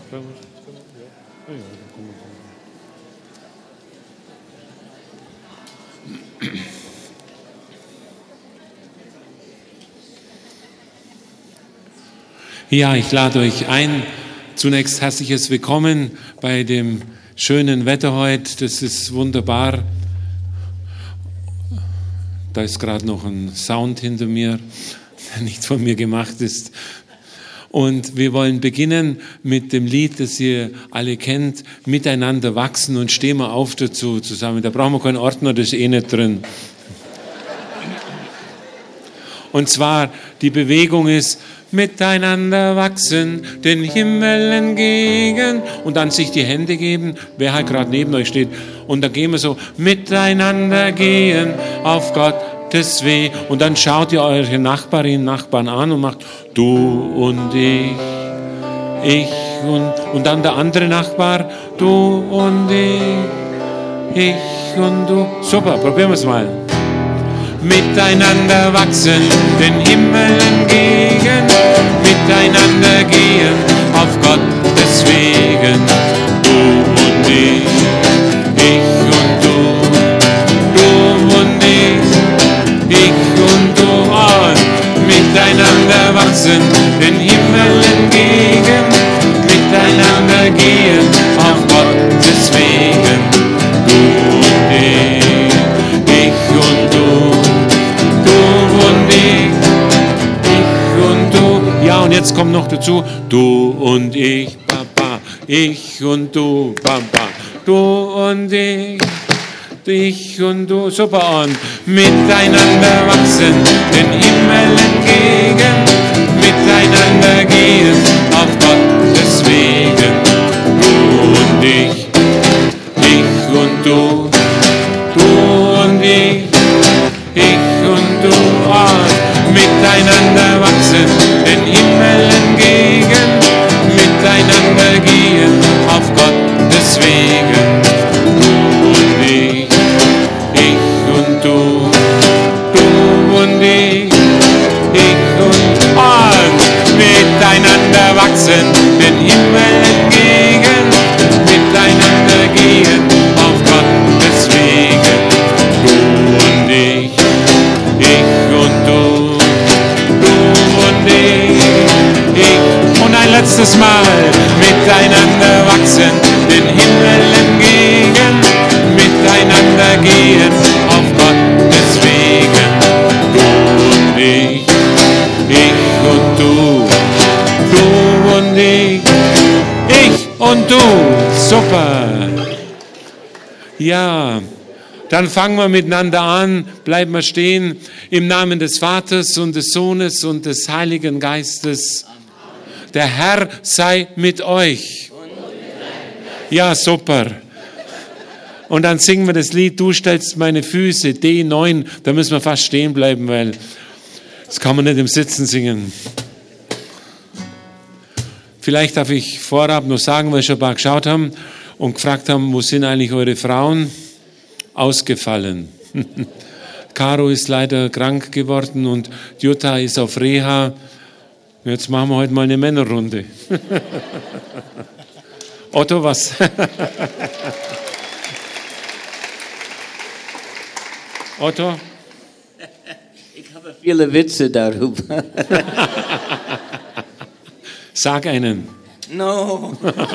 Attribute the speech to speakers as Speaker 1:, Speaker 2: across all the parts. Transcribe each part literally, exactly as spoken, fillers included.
Speaker 1: Ja, ich lade euch ein. Zunächst herzliches Willkommen bei dem schönen Wetter heute. Das ist wunderbar. Da ist gerade noch ein Sound hinter mir, der nicht von mir gemacht ist. Und wir wollen beginnen mit dem Lied, das ihr alle kennt, Miteinander wachsen, und stehen wir auf dazu zusammen. Da brauchen wir keinen Ordner, das ist eh nicht drin. Und zwar, die Bewegung ist Miteinander wachsen, den Himmel entgegen, und dann sich die Hände geben, wer halt gerade neben euch steht. Und dann gehen wir so, miteinander gehen auf Gottes Weg. Und dann schaut ihr eure Nachbarinnen, Nachbarn an und macht du und ich, ich und, und dann der andere Nachbar, du und ich, ich und du. Super, probieren wir es mal. Miteinander wachsen, den Himmel entgegen, miteinander gehen, auf Gottes Wegen. Du und ich, ich und du, du und ich, ich und du, und miteinander wachsen, den Himmel entgegen, miteinander gehen, auf Gottes Wegen. Du und ich, ich und du. Ja, und jetzt kommt noch dazu, du und ich, Papa, ich und du, Papa, du und ich, ich und du, super, und miteinander wachsen, den Himmel entgegen, miteinander gehen, auf Gottes Wegen, du und ich, ich und du, du und ich, ich und du, und miteinander wachsen, den Himmel entgegen, miteinander gehen, auf Gottes Wegen. Du und ich, ich und du, du und ich, ich und und miteinander wachsen, den Himmel entgegen, miteinander gehen, auf Gottes Wegen. Du und ich, ich und du, und ein letztes Mal, miteinander wachsen, den Himmel entgegen, miteinander gehen, auf Gottes Wegen. Du und ich, ich und du, du und ich, ich und du. Super. Ja. Dann fangen wir miteinander an, bleiben wir stehen, im Namen des Vaters und des Sohnes und des Heiligen Geistes. Der Herr sei mit euch. Ja, super. Und dann singen wir das Lied, du stellst meine Füße, D neun, da müssen wir fast stehen bleiben, weil das kann man nicht im Sitzen singen. Vielleicht darf ich vorab noch sagen, weil wir schon ein paar geschaut haben und gefragt haben, wo sind eigentlich eure Frauen? Ausgefallen. Caro ist leider krank geworden und Jutta ist auf Reha. Jetzt machen wir heute mal eine Männerrunde. Otto, was? Otto?
Speaker 2: Ich habe viele Witze darüber.
Speaker 1: Sag einen.
Speaker 2: No.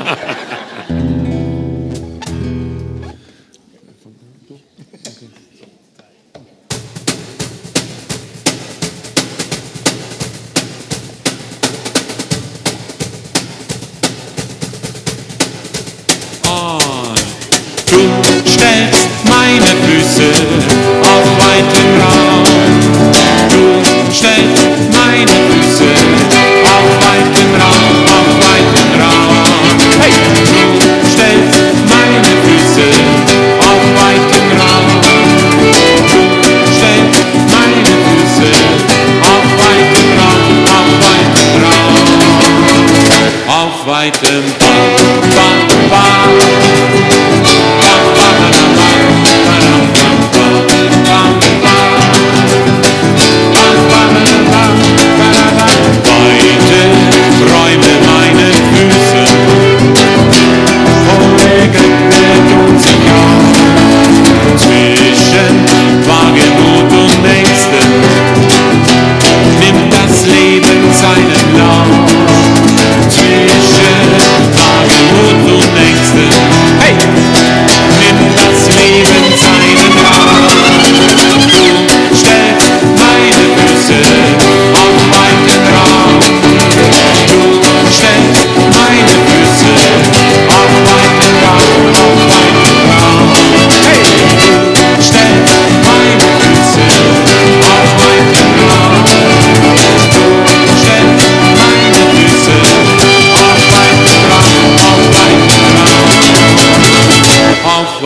Speaker 1: Du stellst meine Füße auf weiten Raum. Du stellst meine Füße auf weiten Raum, auf weiten Raum. Hey! Du stellst meine Füße auf weiten Raum. Du stellst meine Füße auf weiten Raum, auf weiten Raum. Auf weitem Raum, Raum, Raum. Weite Räume meine Füße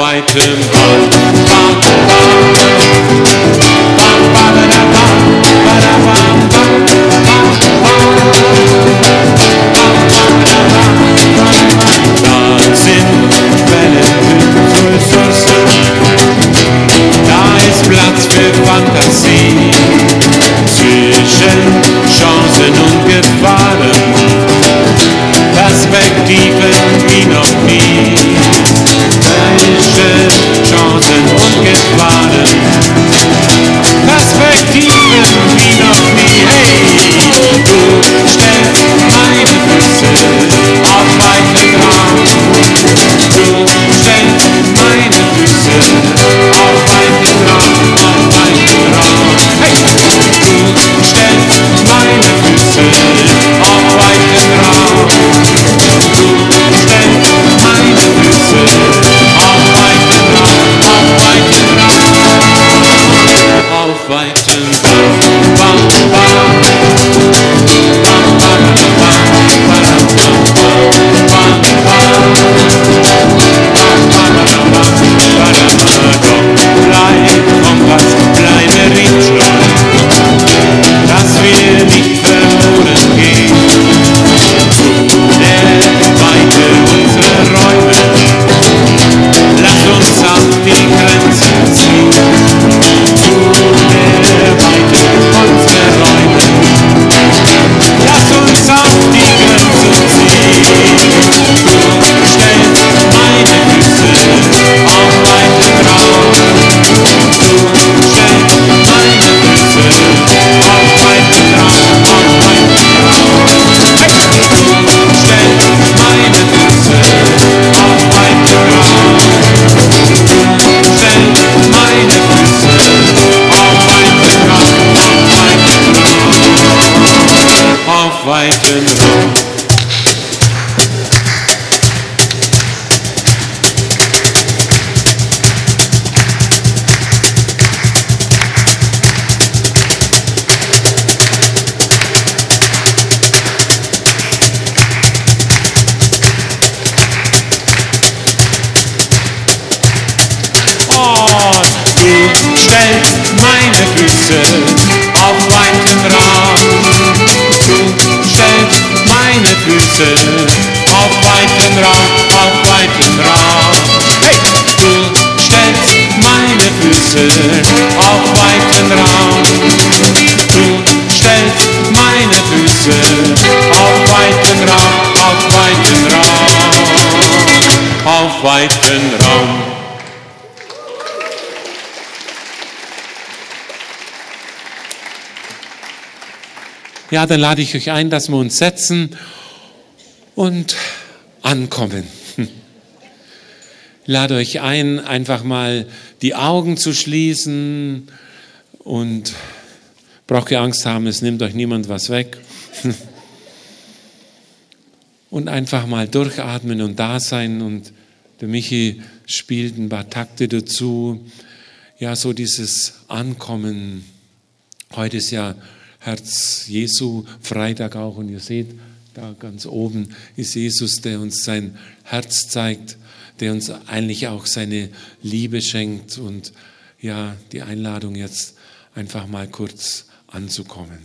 Speaker 1: weitem Raum. Bam, bam, bam, bam, bam, bam, bam, da sind Ressourcen, da ist Platz für Fantasie, zwischen Chancen und Gefahren, Perspektiven wie noch nie, zwischen Chancen und Gefahren, Perspektiven wie noch nie. Hey, du stellst meine Füße auf weiten Raum. Du stellst meine Füße auf weiten Raum, auf weiten Raum. Hey, du stellst meine Füße auf weiten Raum. Du stellst meine Füße auf weiten Raum, auf weiten Raum, auf weiten Raum. Bam, bam, bam, bam, bam, bam, bam, Kompass, kleine Richtschlag, dass wir nicht verloren gehen. Der Weite unserer Räume, lass uns auf die Grenzen ziehen. Der Weite unserer Räume, lass uns auf die Grenzen ziehen. Du stellst meine Füße auf weiten Raum. Du stellst meine Füße auf weiten Raum, auf weiten Raum. Du stellst meine Füße auf weiten Raum. Du stellst meine Füße auf weiten Raum, auf weiten Raum, auf weiten Raum. Du stellst meine Füße auf weiten Raum. Du stellst meine Füße auf weiten Raum, auf weiten Raum. Hey! Du stellst meine Füße auf weiten Raum. Du stellst meine Füße auf weiten Raum, auf weiten Raum, auf weiten Raum. Ja, dann lade ich euch ein, dass wir uns setzen und ankommen. Ich lade euch ein, einfach mal die Augen zu schließen und braucht ihr Angst haben, es nimmt euch niemand was weg. Und einfach mal durchatmen und da sein. Und der Michi spielt ein paar Takte dazu. Ja, so dieses Ankommen. Heute ist ja Herz Jesu Freitag auch und ihr seht, da ganz oben ist Jesus, der uns sein Herz zeigt, der uns eigentlich auch seine Liebe schenkt und ja, die Einladung jetzt einfach mal kurz anzukommen.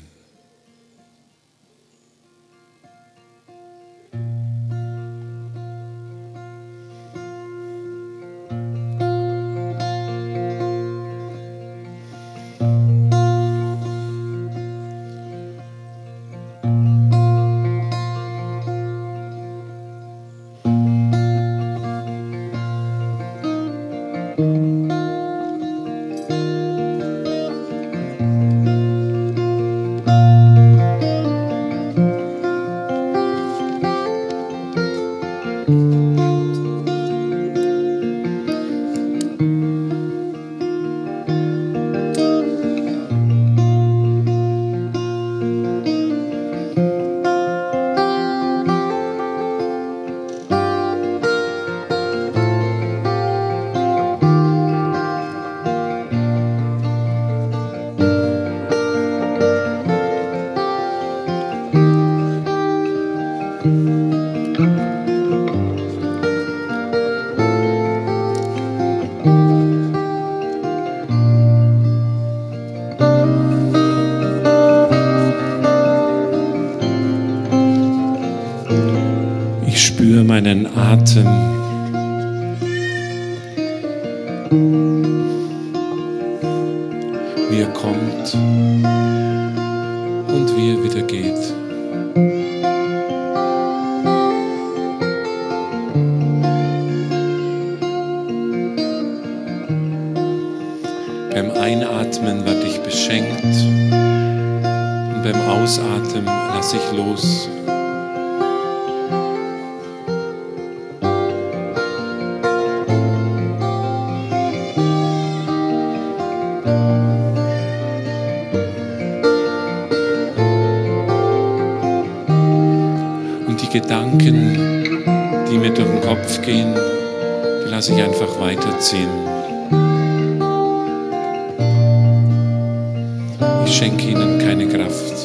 Speaker 1: spür meinen Atem. Wie er kommt und wie er wieder geht. Beim Einatmen werde ich beschenkt und beim Ausatmen lasse ich los. Gedanken, die mir durch den Kopf gehen, die lasse ich einfach weiterziehen. Ich schenke ihnen keine Kraft.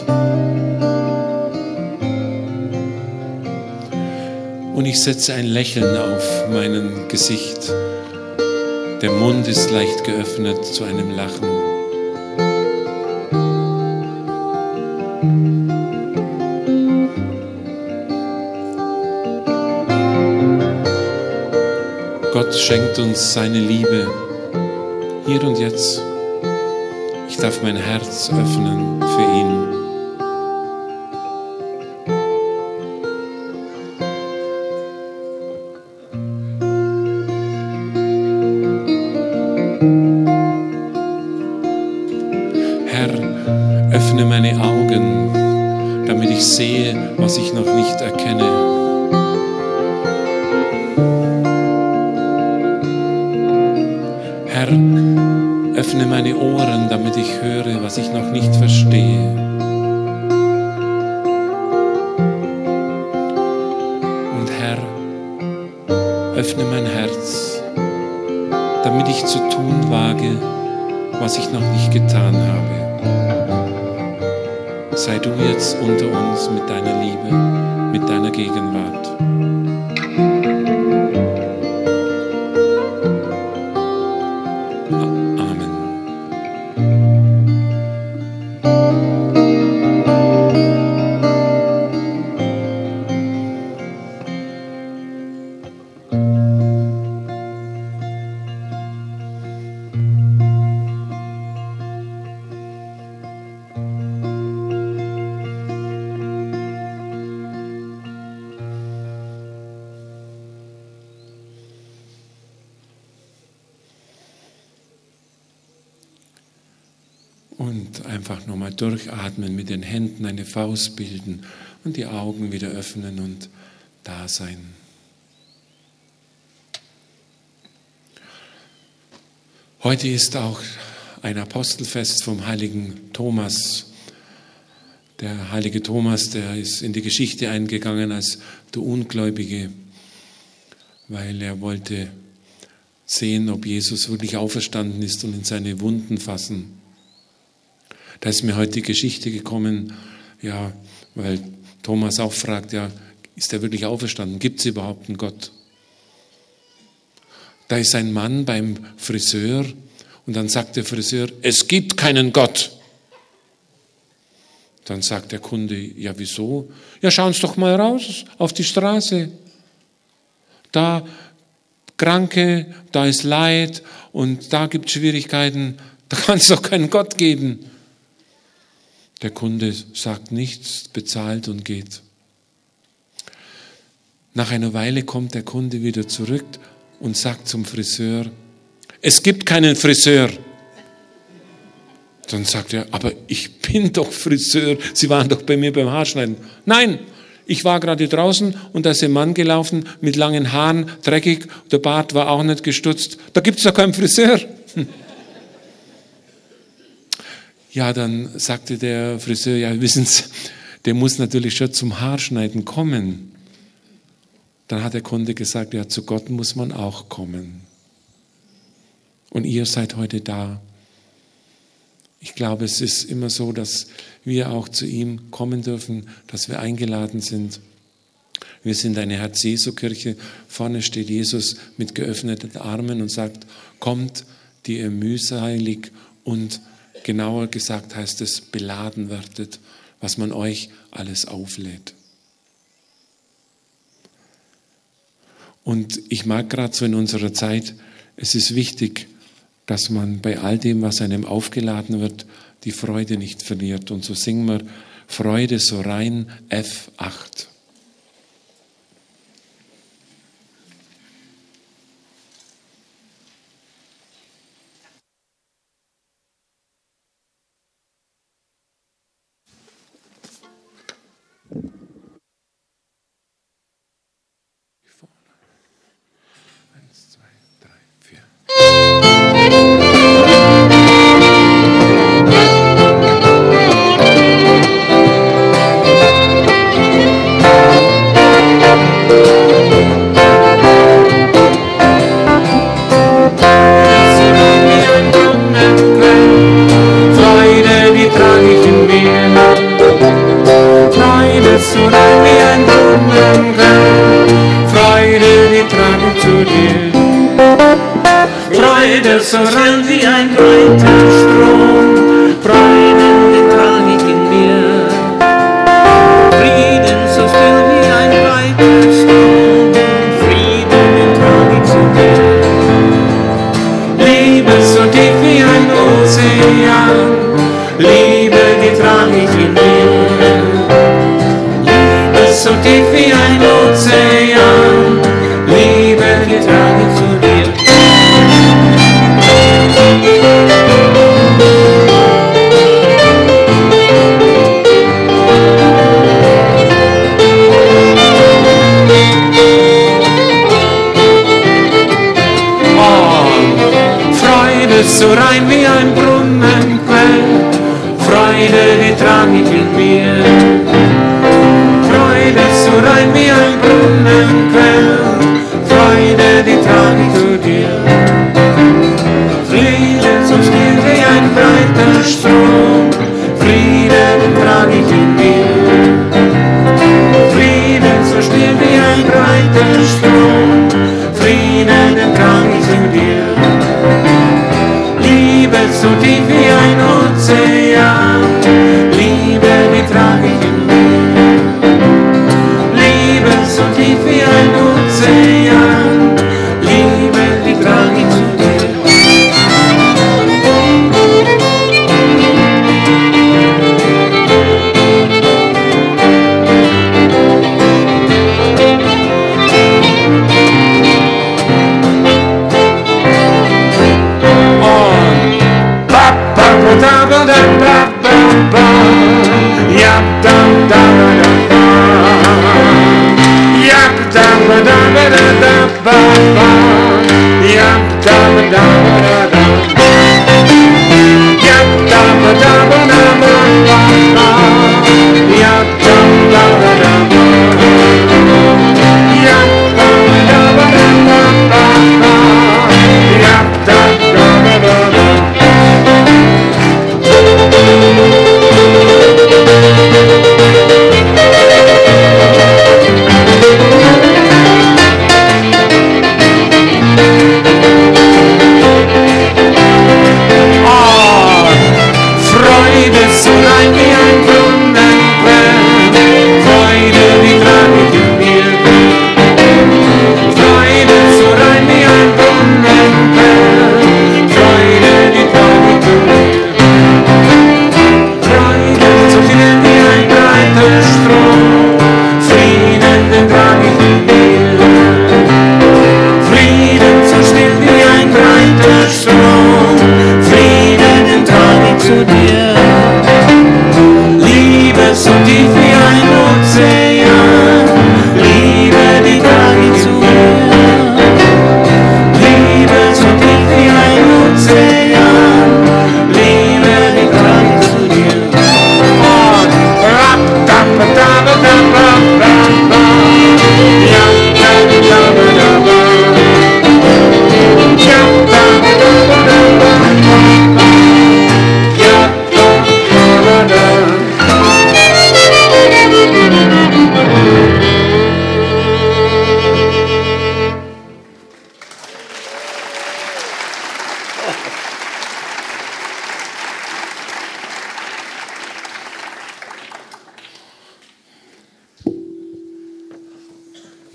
Speaker 1: Und ich setze ein Lächeln auf mein Gesicht. Der Mund ist leicht geöffnet zu einem Lachen. Gott schenkt uns seine Liebe, hier und jetzt. Ich darf mein Herz öffnen für ihn. Herr, öffne meine Augen, damit ich sehe, was ich noch nicht erkenne. Herr, öffne meine Ohren, damit ich höre, was ich noch nicht verstehe. Und Herr, öffne mein Herz, damit ich zu tun wage, was ich noch nicht getan habe. Sei du jetzt unter uns mit deiner Liebe, mit deiner Gegenwart. Und einfach nochmal durchatmen, mit den Händen eine Faust bilden und die Augen wieder öffnen und da sein. Heute ist auch ein Apostelfest vom heiligen Thomas. Der heilige Thomas, der ist in die Geschichte eingegangen als der Ungläubige, weil er wollte sehen, ob Jesus wirklich auferstanden ist und in seine Wunden fassen. Da ist mir heute die Geschichte gekommen, ja, weil Thomas auch fragt, ja, ist er wirklich auferstanden? Gibt es überhaupt einen Gott? Da ist ein Mann beim Friseur und dann sagt der Friseur, es gibt keinen Gott. Dann sagt der Kunde, ja, wieso? Ja, schauen Sie doch mal raus auf die Straße. Da Kranke, da ist Leid und da gibt es Schwierigkeiten. Da kann es doch keinen Gott geben. Der Kunde sagt nichts, bezahlt und geht. Nach einer Weile kommt der Kunde wieder zurück und sagt zum Friseur, es gibt keinen Friseur. Dann sagt er, aber ich bin doch Friseur, Sie waren doch bei mir beim Haarschneiden. Nein, ich war gerade draußen und da ist ein Mann gelaufen mit langen Haaren, dreckig, der Bart war auch nicht gestutzt. Da gibt es doch keinen Friseur. Ja, dann sagte der Friseur, ja, wissen Sie, der muss natürlich schon zum Haarschneiden kommen. Dann hat der Kunde gesagt, ja, zu Gott muss man auch kommen. Und ihr seid heute da. Ich glaube, es ist immer so, dass wir auch zu ihm kommen dürfen, dass wir eingeladen sind. Wir sind eine Herz-Jesu-Kirche. Vorne steht Jesus mit geöffneten Armen und sagt, kommt, die ihr mühselig und genauer gesagt heißt es, beladen werdet, was man euch alles auflädt. Und ich mag gerade so in unserer Zeit, es ist wichtig, dass man bei all dem, was einem aufgeladen wird, die Freude nicht verliert. Und so singen wir Freude so rein, F acht. Eins, zwei, drei, vier.
Speaker 2: So rein wie ein breiter Strom, Freude, den trage ich in mir. Frieden so still wie ein breiter Strom, Frieden, den trage ich zu dir. Liebe so tief wie ein Ozean, Liebe, die trage ich in mir. Liebe so tief wie ein Ozean, Liebe, die trage ich zu dir. So rein wie ein Brunnenquell, Freude, die trage ich in mir. Freude, so rein wie ein Brunnenquell, Freude, die trage ich zu dir. Friede, so still wie ein breiter Strom, Friede, den trage ich in mir. Friede, so still wie ein breiter Strom, Friede, den trage ich zu dir. Liebe so tief wie ein Ozean, Liebe, die trage ich in mir. Liebe so tief wie ein Ozean, Liebe, die trage ich zu dir.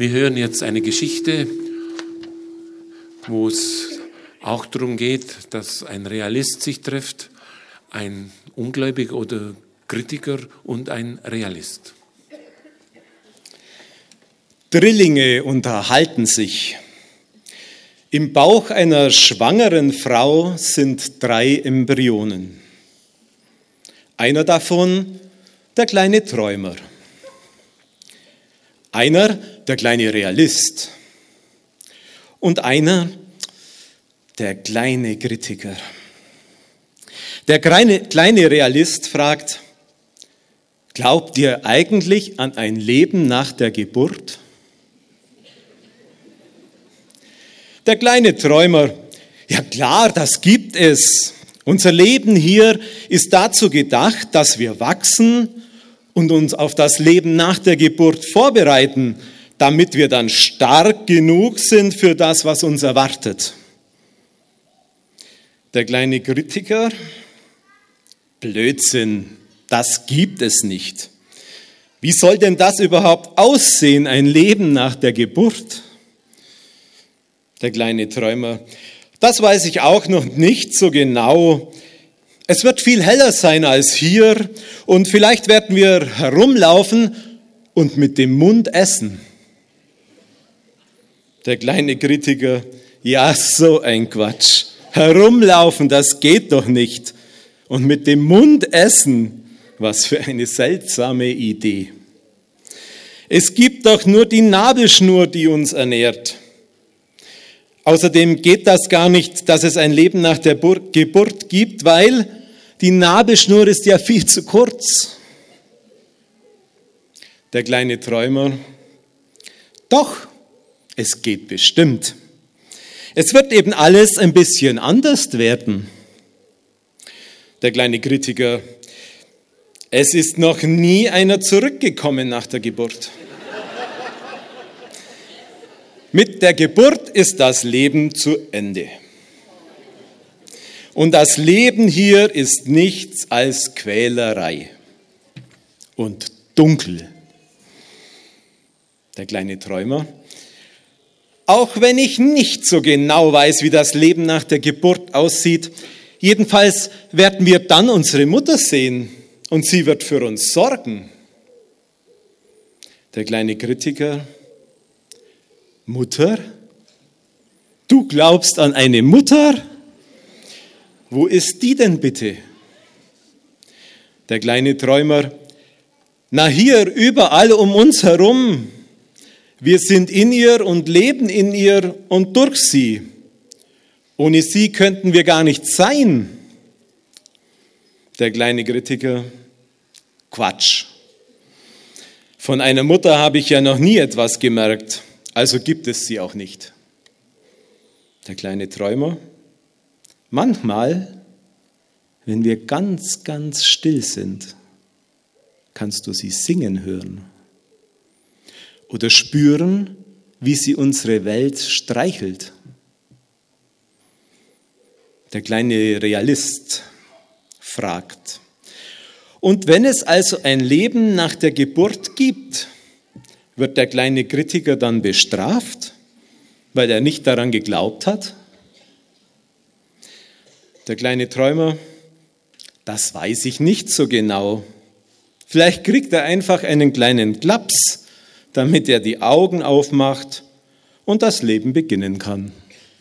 Speaker 1: Wir hören jetzt eine Geschichte, wo es auch darum geht, dass ein Realist sich trifft, ein Ungläubiger oder Kritiker und ein Realist.
Speaker 3: Drillinge unterhalten sich. Im Bauch einer schwangeren Frau sind drei Embryonen. Einer davon der kleine Träumer. Einer der kleine Realist. Und einer der kleine Kritiker. Der kleine, kleine Realist fragt: Glaubt ihr eigentlich an ein Leben nach der Geburt? Der kleine Träumer: Ja klar, das gibt es. Unser Leben hier ist dazu gedacht, dass wir wachsen und uns auf das Leben nach der Geburt vorbereiten, damit wir dann stark genug sind für das, was uns erwartet. Der kleine Kritiker: Blödsinn, das gibt es nicht. Wie soll denn das überhaupt aussehen, ein Leben nach der Geburt? Der kleine Träumer: Das weiß ich auch noch nicht so genau. Es wird viel heller sein als hier und vielleicht werden wir herumlaufen und mit dem Mund essen. Der kleine Kritiker: Ja, so ein Quatsch. Herumlaufen, das geht doch nicht. Und mit dem Mund essen, was für eine seltsame Idee. Es gibt doch nur die Nabelschnur, die uns ernährt. Außerdem geht das gar nicht, dass es ein Leben nach der Geburt gibt, weil die Nabelschnur ist ja viel zu kurz. Der kleine Träumer: Doch, es geht bestimmt. Es wird eben alles ein bisschen anders werden. Der kleine Kritiker: Es ist noch nie einer zurückgekommen nach der Geburt. Mit der Geburt ist das Leben zu Ende. Und das Leben hier ist nichts als Quälerei und dunkel. Der kleine Träumer: Auch wenn ich nicht so genau weiß, wie das Leben nach der Geburt aussieht, jedenfalls werden wir dann unsere Mutter sehen und sie wird für uns sorgen. Der kleine Kritiker: Mutter? Du glaubst an eine Mutter? Wo ist die denn bitte? Der kleine Träumer: Na hier, überall um uns herum. Wir sind in ihr und leben in ihr und durch sie. Ohne sie könnten wir gar nicht sein. Der kleine Kritiker: Quatsch. Von einer Mutter habe ich ja noch nie etwas gemerkt. Also gibt es sie auch nicht. Der kleine Träumer: Manchmal, wenn wir ganz, ganz still sind, kannst du sie singen hören oder spüren, wie sie unsere Welt streichelt. Der kleine Realist fragt: Und wenn es also ein Leben nach der Geburt gibt, wird der kleine Kritiker dann bestraft, weil er nicht daran geglaubt hat? Der kleine Träumer: Das weiß ich nicht so genau. Vielleicht kriegt er einfach einen kleinen Klaps, damit er die Augen aufmacht und das Leben beginnen kann.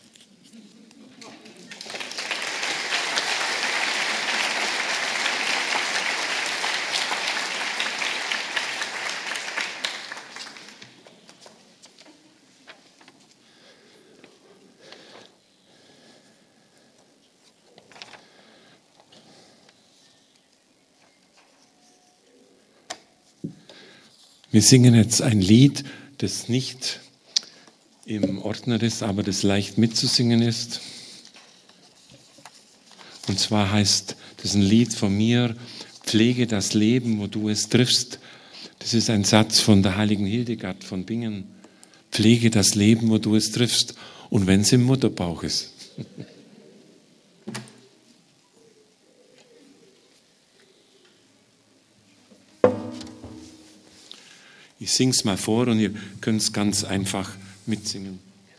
Speaker 1: Wir singen jetzt ein Lied, das nicht im Ordner ist, aber das leicht mitzusingen ist. Und zwar heißt das ein Lied von mir: Pflege das Leben, wo du es triffst. Das ist ein Satz von der heiligen Hildegard von Bingen. Pflege das Leben, wo du es triffst, und wenn es im Mutterbauch ist. Ich Ich sing's mal vor und ihr könnt es ganz einfach mitsingen.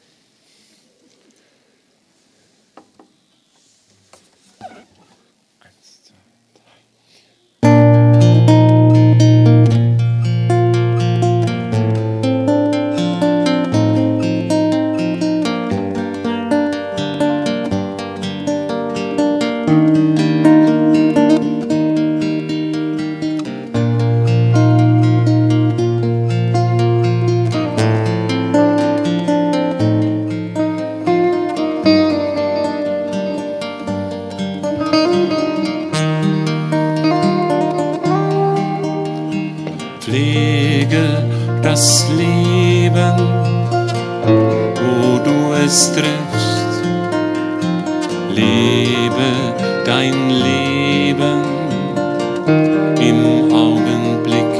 Speaker 2: Pflege das Leben, wo du es triffst. Lebe dein Leben im Augenblick.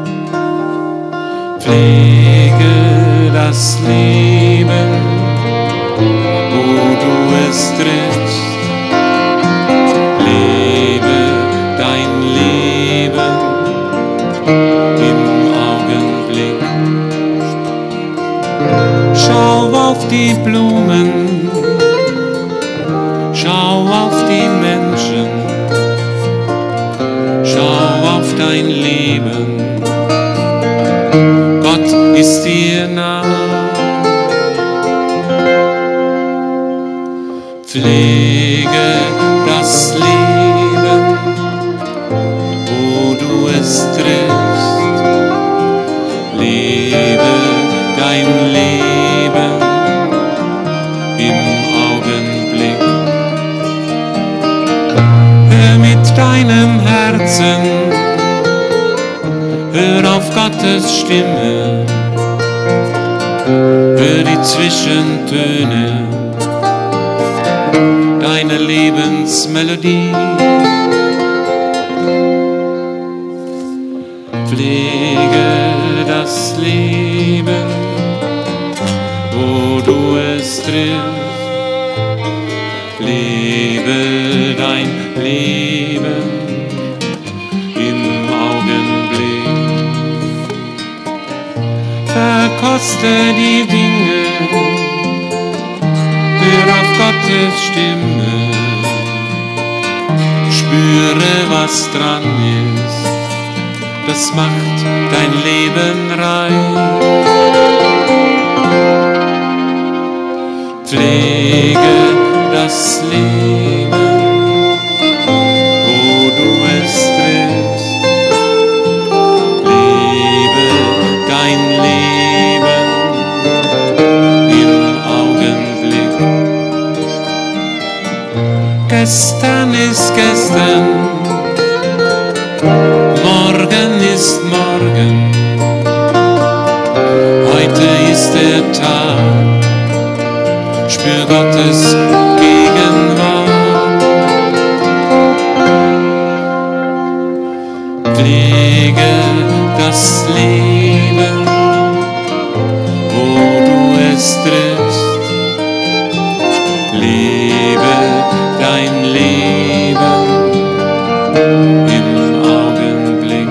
Speaker 2: Pflege das Leben, wo du es triffst. Lebe dein Leben im Augenblick. Schau auf die Blumen, schau auf die Menschen, schau auf dein Leben. Gott ist dir nah. Pflege das Leben, wo du es triffst. Lebe dein Leben im Augenblick. Hör mit deinem Herzen, hör auf Gottes Stimme, hör die Zwischentöne, deine Lebensmelodie. Pflege das Leben, wo du es triffst. Lebe dein Leben im Augenblick. Verkoste die Dinge, hör auf Gottes Stimme, spüre, was dran ist. Das macht dein Leben reich. Pflege das Leben, wo du es triffst. Lebe dein Leben im Augenblick. Gestern ist gestern, morgen ist morgen, heute ist der Tag, spür Gottes Gegenwart. Pflege das Leben, wo du es triffst. Lebe dein Leben im Augenblick.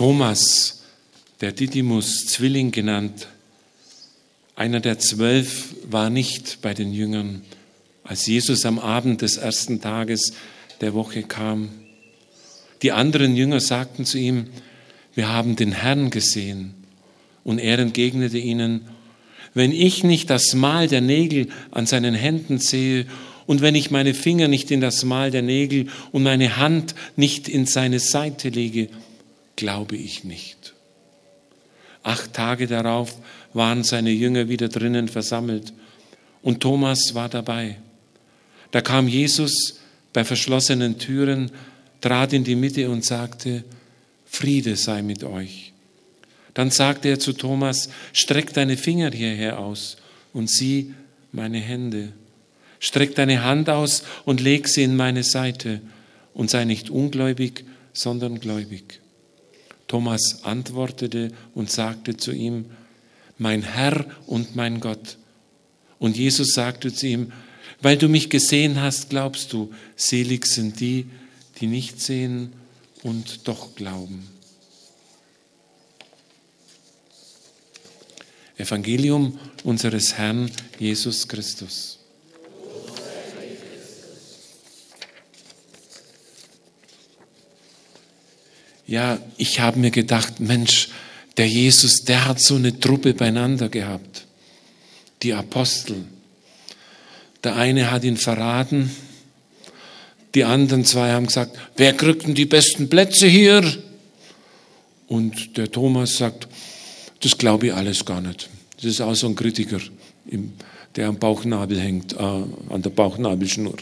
Speaker 1: Thomas, der Didymus, Zwilling genannt, einer der zwölf, war nicht bei den Jüngern, als Jesus am Abend des ersten Tages der Woche kam. Die anderen Jünger sagten zu ihm, wir haben den Herrn gesehen. Und er entgegnete ihnen, wenn ich nicht das Mal der Nägel an seinen Händen sehe und wenn ich meine Finger nicht in das Mal der Nägel und meine Hand nicht in seine Seite lege, glaube ich nicht. Acht Tage darauf waren seine Jünger wieder drinnen versammelt und Thomas war dabei. Da kam Jesus bei verschlossenen Türen, trat in die Mitte und sagte, Friede sei mit euch. Dann sagte er zu Thomas, streck deine Finger hierher aus und sieh meine Hände. Streck deine Hand aus und leg sie in meine Seite und sei nicht ungläubig, sondern gläubig. Thomas antwortete und sagte zu ihm, mein Herr und mein Gott. Und Jesus sagte zu ihm, weil du mich gesehen hast, glaubst du, selig sind die, die nicht sehen und doch glauben. Evangelium unseres Herrn Jesus Christus. Ja, ich habe mir gedacht, Mensch, der Jesus, der hat so eine Truppe beieinander gehabt. Die Apostel. Der eine hat ihn verraten. Die anderen zwei haben gesagt, wer kriegt denn die besten Plätze hier? Und der Thomas sagt, das glaube ich alles gar nicht. Das ist auch so ein Kritiker, der am Bauchnabel hängt, äh, an der Bauchnabelschnur.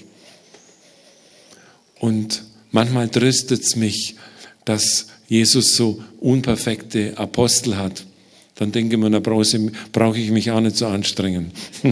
Speaker 1: Und manchmal tröstet es mich, dass Jesus so unperfekte Apostel hat. Dann denke ich mir, da brauche ich mich auch nicht so anstrengen.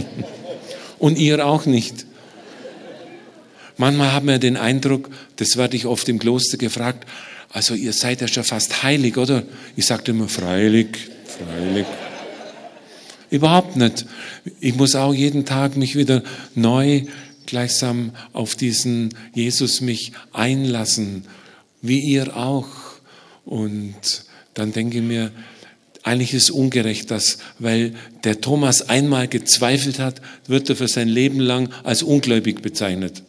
Speaker 1: Und ihr auch nicht. Manchmal haben wir den Eindruck, das werde ich oft im Kloster gefragt, also ihr seid ja schon fast heilig, oder? Ich sagte immer, freilich, freilich. Überhaupt nicht. Ich muss auch jeden Tag mich wieder neu gleichsam auf diesen Jesus mich einlassen, wie ihr auch. Und dann denke ich mir, eigentlich ist es ungerecht, dass, weil der Thomas einmal gezweifelt hat, wird er für sein Leben lang als ungläubig bezeichnet.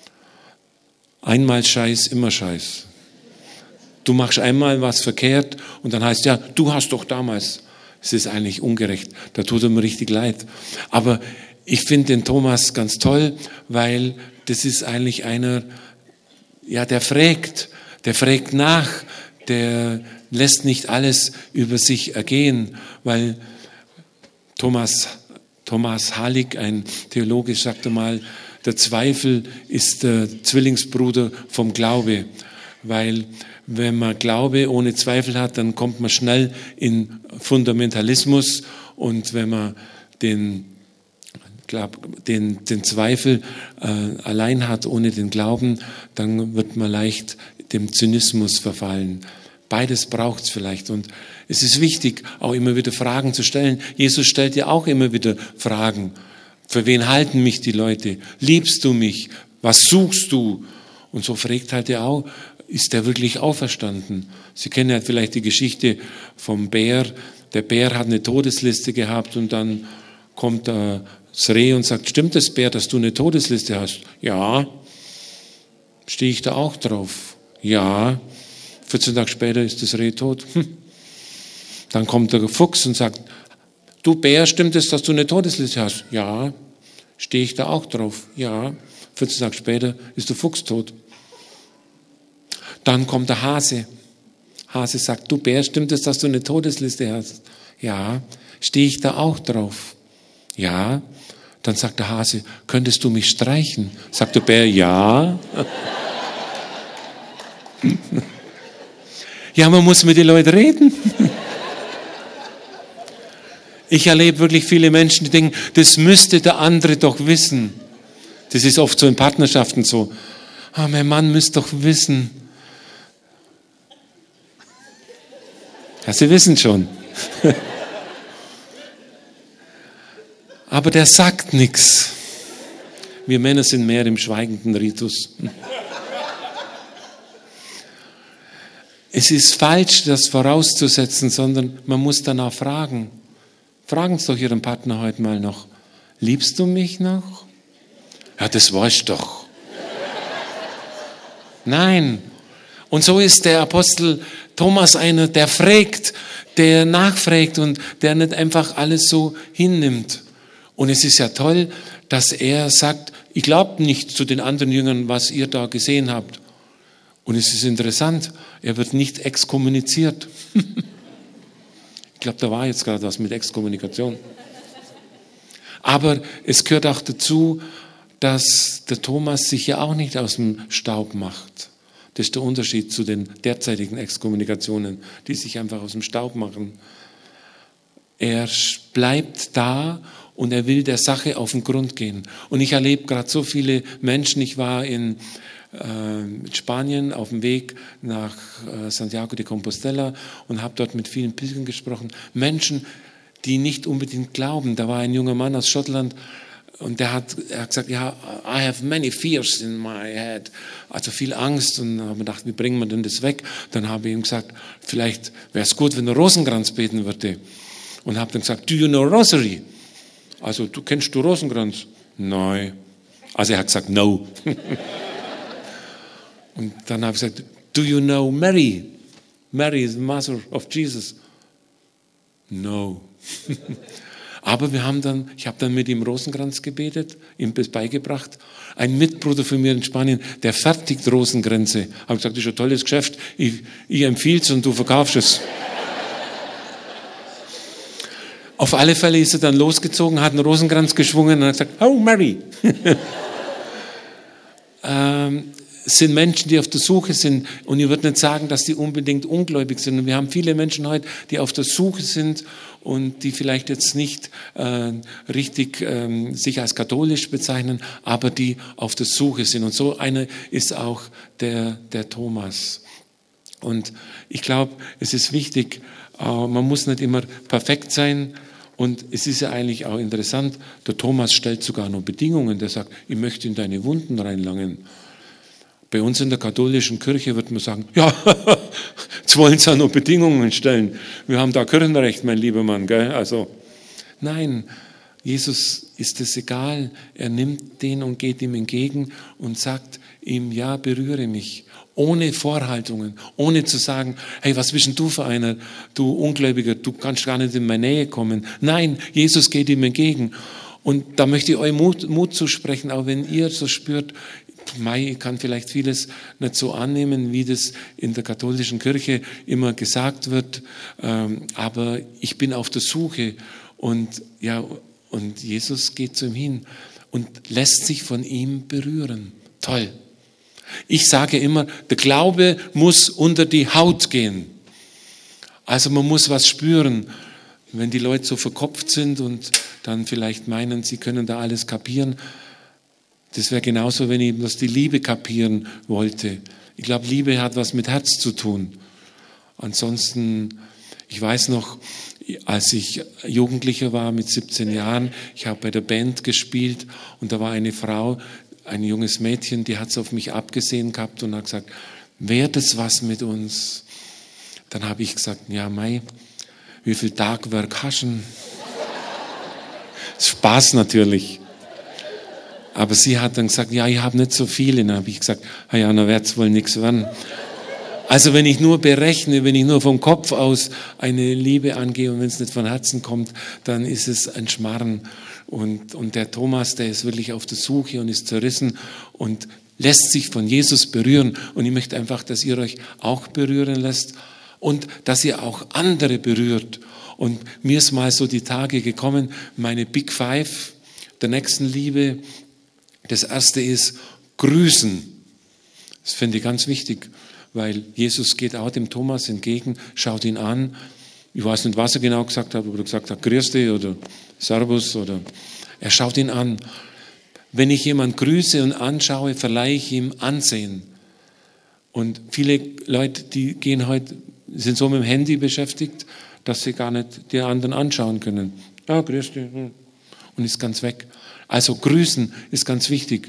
Speaker 1: Einmal Scheiß, immer Scheiß. Du machst einmal was verkehrt und dann heißt ja, du hast doch damals. Es ist eigentlich ungerecht. Da tut er mir richtig leid. Aber ich finde den Thomas ganz toll, weil das ist eigentlich einer, ja, der fragt, der fragt nach, der lässt nicht alles über sich ergehen, weil Thomas, Thomas Hallig, ein Theologe, sagte mal, der Zweifel ist der Zwillingsbruder vom Glaube, weil wenn man Glaube ohne Zweifel hat, dann kommt man schnell in Fundamentalismus und wenn man den, den, den Zweifel äh, allein hat ohne den Glauben, dann wird man leicht dem Zynismus verfallen. Beides braucht es vielleicht und es ist wichtig, auch immer wieder Fragen zu stellen. Jesus stellt ja auch immer wieder Fragen. Für wen halten mich die Leute? Liebst du mich? Was suchst du? Und so fragt halt er auch, ist der wirklich auferstanden? Sie kennen ja vielleicht die Geschichte vom Bär. Der Bär hat eine Todesliste gehabt und dann kommt das Reh und sagt, stimmt es, Bär, dass du eine Todesliste hast? Ja. Stehe ich da auch drauf? Ja. vierzehn Tage später ist das Reh tot. Hm. Dann kommt der Fuchs und sagt, du Bär, stimmt es, dass du eine Todesliste hast? Ja. Stehe ich da auch drauf? Ja. vierzehn Tage später ist der Fuchs tot. Dann kommt der Hase. Hase sagt, du Bär, stimmt es, dass du eine Todesliste hast? Ja. Stehe ich da auch drauf? Ja. Dann sagt der Hase, könntest du mich streichen? Sagt der Bär, ja. Ja, man muss mit den Leuten reden. Ich erlebe wirklich viele Menschen, die denken, das müsste der andere doch wissen. Das ist oft so in Partnerschaften so. Ah, mein Mann müsste doch wissen. Ja, Sie wissen schon. Aber der sagt nichts. Wir Männer sind mehr im schweigenden Ritus. es ist falsch, das vorauszusetzen, sondern man muss danach fragen. Fragen Sie doch Ihren Partner heute mal noch, liebst du mich noch? Ja, das weißt du doch. Nein. Und so ist der Apostel Thomas einer, der fragt, der nachfragt und der nicht einfach alles so hinnimmt. Und es ist ja toll, dass er sagt, ich glaube nicht zu den anderen Jüngern, was ihr da gesehen habt. Und es ist interessant, er wird nicht exkommuniziert. Ich glaube, da war jetzt gerade was mit Exkommunikation. Aber es gehört auch dazu, dass der Thomas sich ja auch nicht aus dem Staub macht. Das ist der Unterschied zu den derzeitigen Exkommunikationen, die sich einfach aus dem Staub machen. Er bleibt da und er will der Sache auf den Grund gehen. Und ich erlebe gerade so viele Menschen. Ich war in äh, Spanien auf dem Weg nach äh, Santiago de Compostela und habe dort mit vielen Pilgern gesprochen. Menschen, die nicht unbedingt glauben. Da war ein junger Mann aus Schottland und der hat, er hat gesagt, ja, I have many fears in my head. Also viel Angst. Und dann habe ich gedacht, wie bringen wir denn das weg? Dann habe ich ihm gesagt, vielleicht wäre es gut, wenn er Rosenkranz beten würde. Und habe dann gesagt, do you know Rosary? Also, du kennst du Rosenkranz? Nein. Also er hat gesagt, no. Und dann habe ich gesagt, do you know Mary? Mary is the mother of Jesus. No. Aber wir haben dann, ich habe dann mit ihm Rosenkranz gebetet, ihm das beigebracht. Ein Mitbruder von mir in Spanien, der fertigt Rosenkränze. Habe gesagt, das ist ein tolles Geschäft. Ich, ich empfehle es und du verkaufst es. Auf alle Fälle ist er dann losgezogen, hat einen Rosenkranz geschwungen und hat gesagt, oh Mary. ähm, es sind Menschen, die auf der Suche sind. Und ich würde nicht sagen, dass die unbedingt ungläubig sind. Und wir haben viele Menschen heute, die auf der Suche sind und die vielleicht jetzt nicht äh, richtig äh, sich als katholisch bezeichnen, aber die auf der Suche sind. Und so einer ist auch der, der Thomas. Und ich glaube, es ist wichtig, äh, man muss nicht immer perfekt sein. Und es ist ja eigentlich auch interessant, der Thomas stellt sogar noch Bedingungen. Der sagt, ich möchte in deine Wunden reinlangen. Bei uns in der katholischen Kirche wird man sagen, ja, jetzt wollen sie auch noch Bedingungen stellen. Wir haben da Kirchenrecht, mein lieber Mann. Gell? Also, nein, Jesus ist es egal. Er nimmt den und geht ihm entgegen und sagt ihm, ja, berühre mich. Ohne Vorhaltungen, ohne zu sagen, hey, was bist denn du für einer, du Ungläubiger, du kannst gar nicht in meine Nähe kommen. Nein, Jesus geht ihm entgegen. Und da möchte ich euch Mut, Mut zusprechen, auch wenn ihr so spürt, Mei, ich kann vielleicht vieles nicht so annehmen, wie das in der katholischen Kirche immer gesagt wird, aber ich bin auf der Suche und, ja, und Jesus geht zu ihm hin und lässt sich von ihm berühren. Toll. Ich sage immer, der Glaube muss unter die Haut gehen. Also man muss was spüren. Wenn die Leute so verkopft sind und dann vielleicht meinen, sie können da alles kapieren, das wäre genauso, wenn ich bloß die Liebe kapieren wollte. Ich glaube, Liebe hat was mit Herz zu tun. Ansonsten, ich weiß noch, als ich Jugendlicher war mit siebzehn Jahren, ich habe bei der Band gespielt und da war eine Frau, ein junges Mädchen, die hat es auf mich abgesehen gehabt und hat gesagt, wäre das was mit uns? Dann habe ich gesagt, ja mei, wie viel Tagwerk hast du? Spaß natürlich. Aber sie hat dann gesagt, ja, ich habe nicht so viel. Und dann habe ich gesagt, ah ja, dann wird es wohl nichts werden. Also wenn ich nur berechne, wenn ich nur vom Kopf aus eine Liebe angehe und wenn es nicht von Herzen kommt, dann ist es ein Schmarren. Und, und der Thomas, der ist wirklich auf der Suche und ist zerrissen und lässt sich von Jesus berühren. Und ich möchte einfach, dass ihr euch auch berühren lässt und dass ihr auch andere berührt. Und mir ist mal so die Tage gekommen, meine Big Five der Nächstenliebe. Das erste ist grüßen. Das finde ich ganz wichtig, weil Jesus geht auch dem Thomas entgegen, schaut ihn an. Ich weiß nicht, was er genau gesagt hat, ob er gesagt hat, grüß dich oder Servus oder er schaut ihn an. Wenn ich jemanden grüße und anschaue, verleihe ich ihm Ansehen. Und viele Leute, die gehen heute, sind so mit dem Handy beschäftigt, dass sie gar nicht die anderen anschauen können. Ja, grüß dich. Und ist ganz weg. Also grüßen ist ganz wichtig.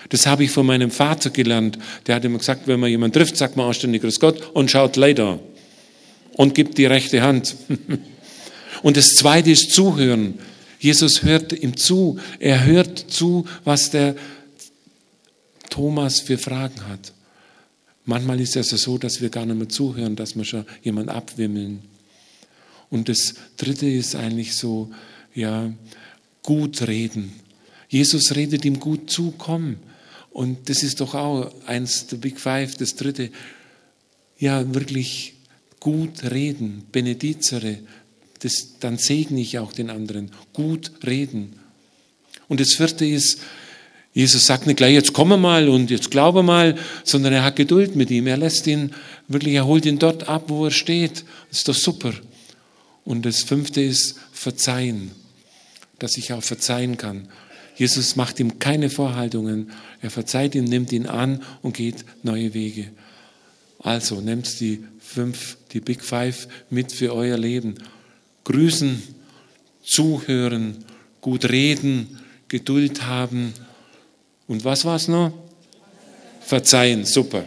Speaker 1: Das habe ich von meinem Vater gelernt. Der hat immer gesagt, wenn man jemanden trifft, sagt man anständig Grüß Gott und schaut leider und gibt die rechte Hand. Und das Zweite ist Zuhören. Jesus hört ihm zu. Er hört zu, was der Thomas für Fragen hat. Manchmal ist es so, dass wir gar nicht mehr zuhören, dass wir schon jemanden abwimmeln. Und das Dritte ist eigentlich so, ja, gut reden. Jesus redet ihm gut zu, komm. Und das ist doch auch eins der Big Five, das Dritte. Ja, wirklich gut reden, benedizere. Das, dann segne ich auch den anderen. Gut reden. Und das Vierte ist, Jesus sagt nicht gleich, jetzt komm mal und jetzt glaube mal, sondern er hat Geduld mit ihm. Er lässt ihn wirklich, er holt ihn dort ab, wo er steht. Das ist doch super. Und das Fünfte ist Verzeihen, dass ich auch verzeihen kann. Jesus macht ihm keine Vorhaltungen. Er verzeiht ihm, nimmt ihn an und geht neue Wege. Also nehmt die fünf, die Big Five mit für euer Leben. Grüßen, zuhören, gut reden, Geduld haben. Und was war es noch? Verzeihen, super.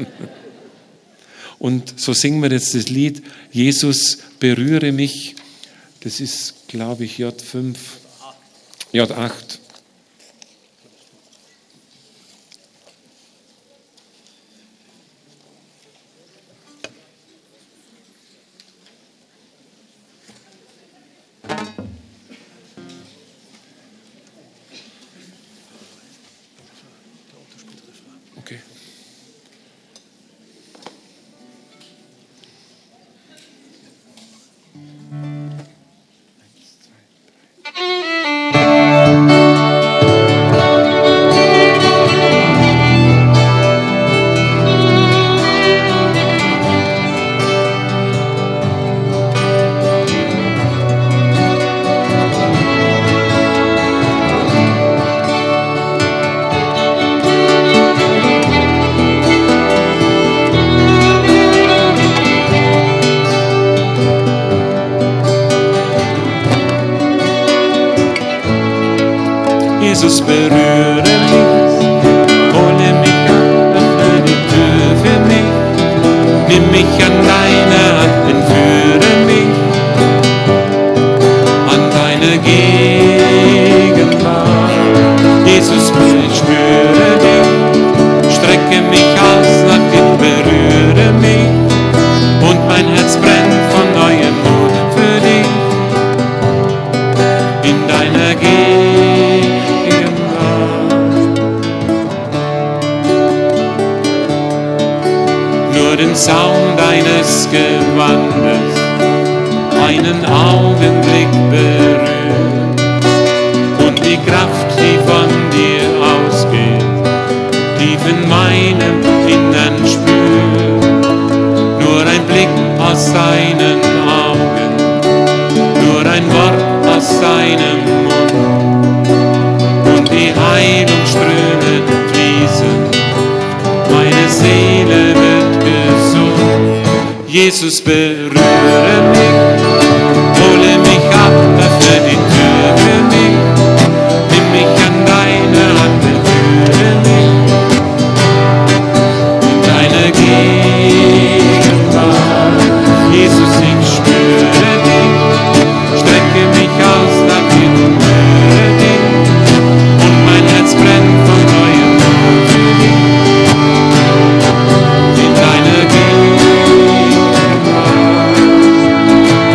Speaker 1: Und so singen wir jetzt das Lied, Jesus, berühre mich. Das ist, glaube ich, J fünf, J acht. Okay. Jesus, berühre mich, hole mich an, öffne die Tür für mich, nimm mich an deine Hand, entführe mich an deine Gegenwart. Jesus, ich spüre dich, strecke mich aus nach dir, berühre mich und mein Herz brennt von neuem Mut für dich in deiner Gegenwart. Den Saum deines Gewandes einen Augenblick berührt und die Kraft, die von dir ausgeht, tief in meinem Innern spürt. Nur ein Blick aus deinen Augen, nur ein Wort aus deinem Mund und die Heilung strömet fließen, meine Seele wird gesund. Jesus, berühre mich, hole mich ab, öffne die Tür für mich, nimm mich an deine Hand, entführe mich in deine Gegenwart. Jesus, ich spüre dich, strecke mich aus nach dir, berühre dich und mein Herz brennt von neuem für dich. In deine Gegenwart.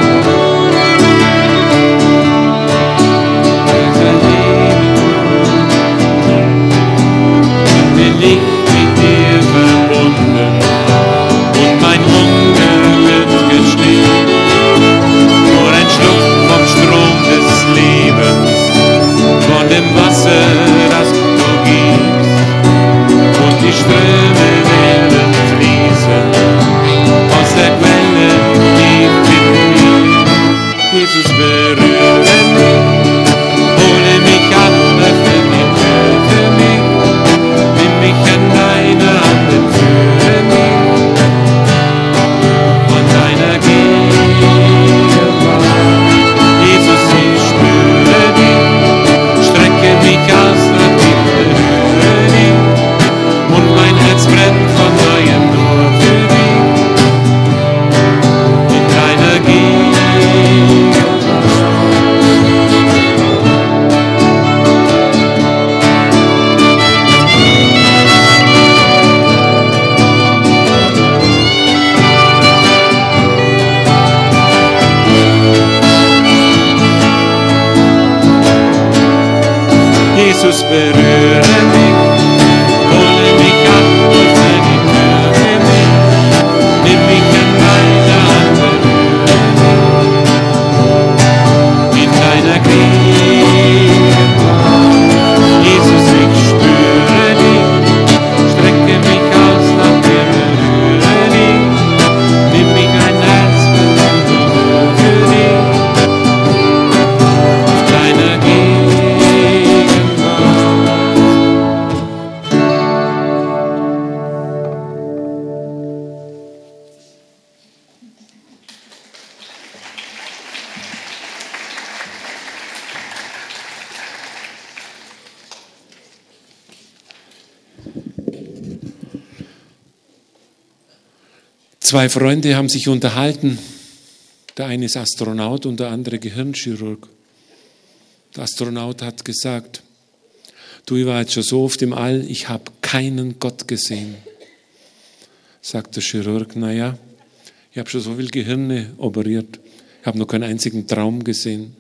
Speaker 1: Zwei Freunde haben sich unterhalten. Der eine ist Astronaut und der andere Gehirnchirurg. Der Astronaut hat gesagt, du, ich war jetzt schon so oft im All, ich habe keinen Gott gesehen. Sagt der Chirurg, naja, ich habe schon so viele Gehirne operiert, ich habe noch keinen einzigen Traum gesehen.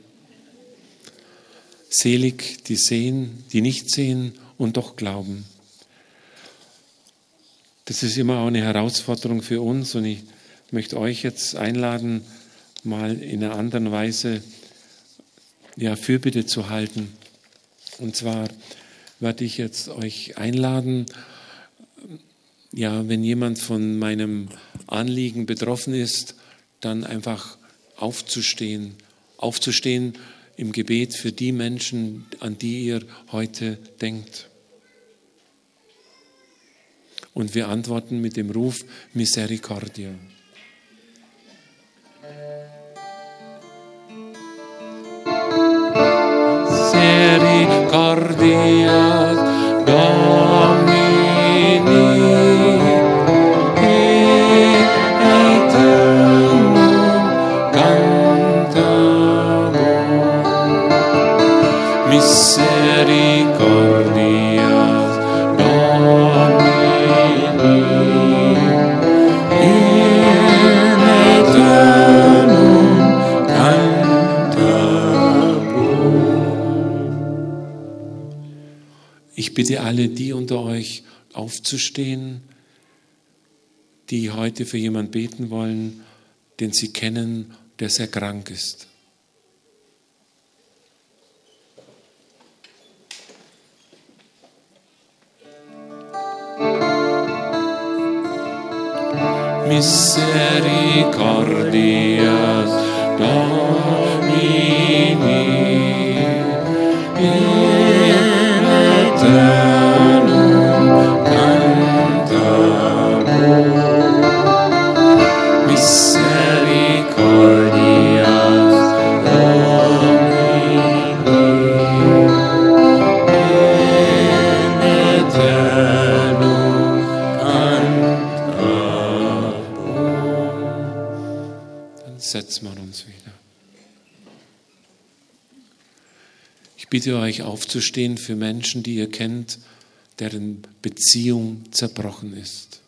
Speaker 1: Selig, die sehen, die nicht sehen und doch glauben. Das ist immer auch eine Herausforderung für uns und ich möchte euch jetzt einladen, mal in einer anderen Weise ja, Fürbitte zu halten. Und zwar werde ich jetzt euch einladen, ja, wenn jemand von meinem Anliegen betroffen ist, dann einfach aufzustehen, aufzustehen im Gebet für die Menschen, an die ihr heute denkt. Und wir antworten mit dem Ruf Misericordia. Misericordia Domini et aeternum cantamus. Misericordia Domini in aeternum cantamus. Ich bitte alle, die unter euch aufzustehen, die heute für jemanden beten wollen, den sie kennen, der sehr krank ist. Misericordia Domini in aeternum cantamus. Misericordia Domini in aeternum cantamus. Dann setzen wir uns wieder. Ich bitte euch aufzustehen für Menschen, die ihr kennt, deren Beziehung zerbrochen ist.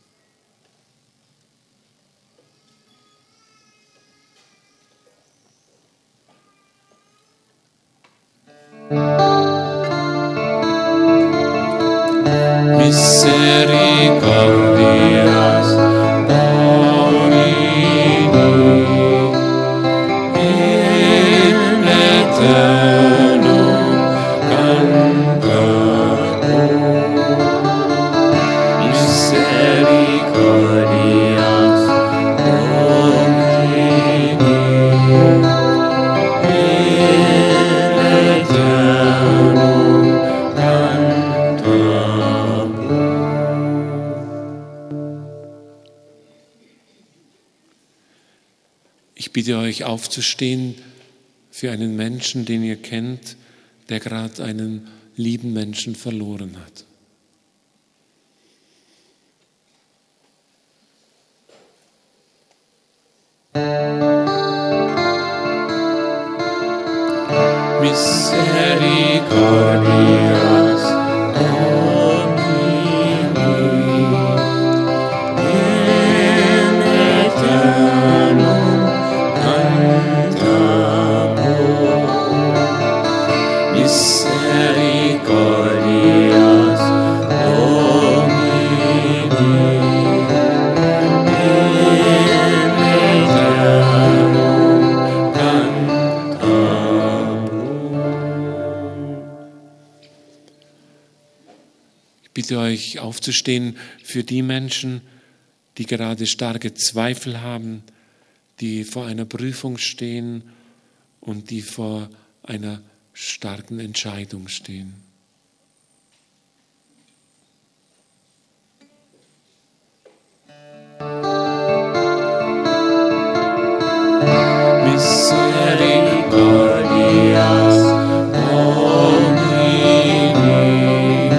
Speaker 1: Misericordia Domini in aeternum cantamus. Misericordia Domini in aeternum cantamus. Ich bitte euch aufzustehen für einen Menschen, den ihr kennt, der gerade einen lieben Menschen verloren hat. Misericordia Domini in aeternum cantamus. Misericordia Domini in aeternum cantamus. Ich bitte euch aufzustehen für die Menschen, die gerade starke Zweifel haben, die vor einer Prüfung stehen und die vor einer starken Entscheidung stehen. Misericordia Domini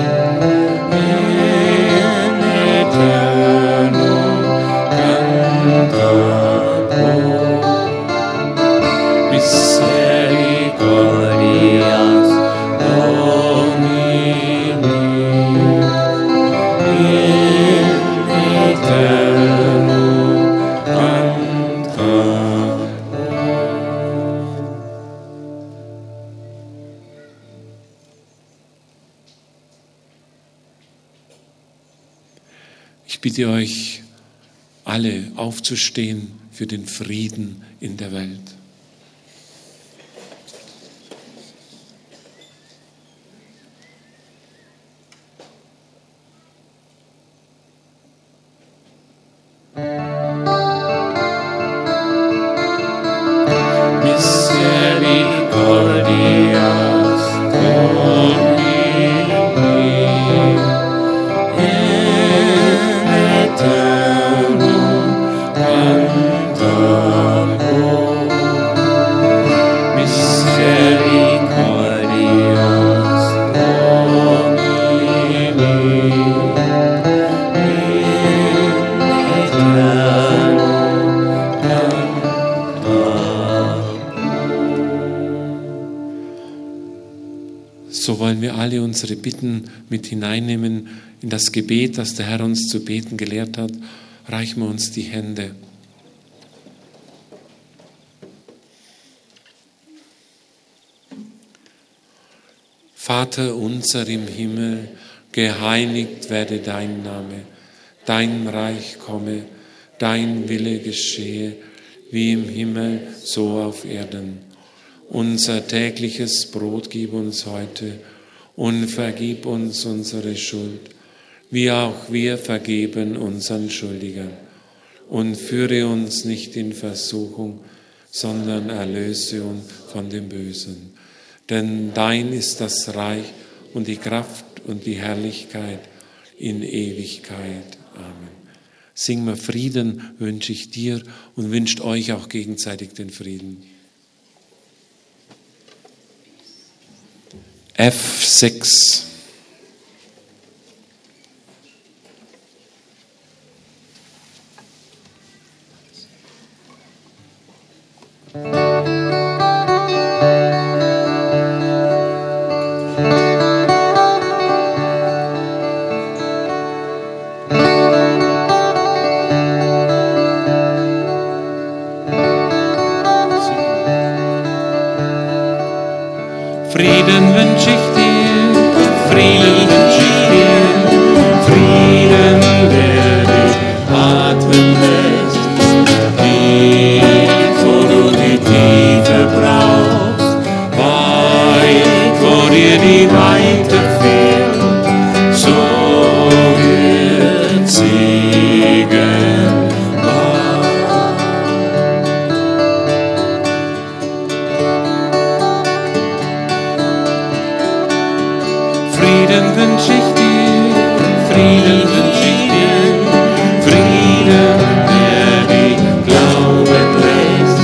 Speaker 1: in aeternum cantamus. Ich bitte euch alle aufzustehen für den Frieden in der Welt. So wollen wir alle unsere Bitten mit hineinnehmen in das Gebet, das der Herr uns zu beten gelehrt hat. Reichen wir uns die Hände. Vater unser im Himmel, geheiligt werde dein Name, dein Reich komme, dein Wille geschehe, wie im Himmel, so auf Erden. Unser tägliches Brot gib uns heute und vergib uns unsere Schuld, wie auch wir vergeben unseren Schuldigern. Und führe uns nicht in Versuchung, sondern erlöse uns von dem Bösen. Denn dein ist das Reich und die Kraft und die Herrlichkeit in Ewigkeit. Amen. Sing mal Frieden, wünsche ich dir und wünscht euch auch gegenseitig den Frieden. F sechs.
Speaker 2: Frieden wünsche ich dir, Frieden wünsche ich dir, Frieden, der dich atmen lässt, tief, wo du die Tiefe brauchst, weit, wo dir die Weite fehlt, so wird Segen wahr. Frieden wünsche ich dir, Frieden wünsche ich dir, Frieden, der dich glauben lässt,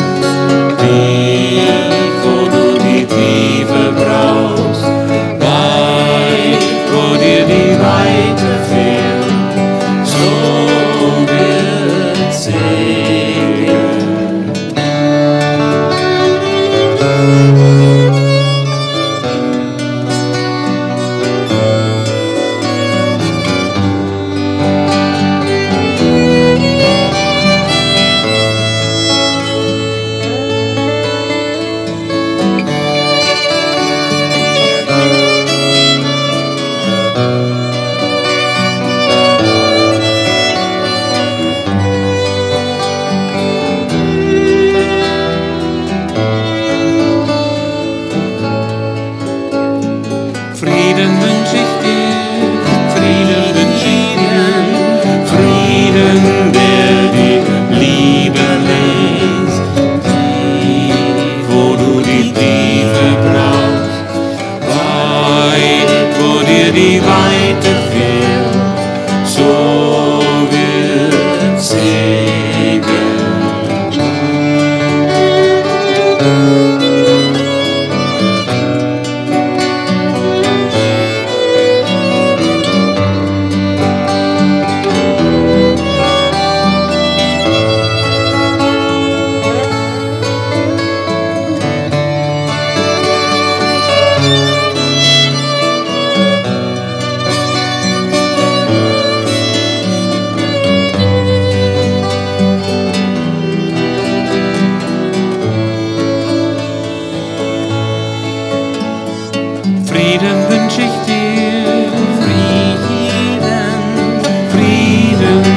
Speaker 2: tief, wo du die Tiefe brauchst, weit, wo dir die Weite fehlt, so wird Segen. Frieden wünsche ich dir, Frieden wünsche ich dir, Frieden, der dich lieben lässt, tief, wo du die Tiefe brauchst, weit, wo dir die Weite fehlt, so wird Segen. Frieden wünsche ich dir, Frieden, Frieden,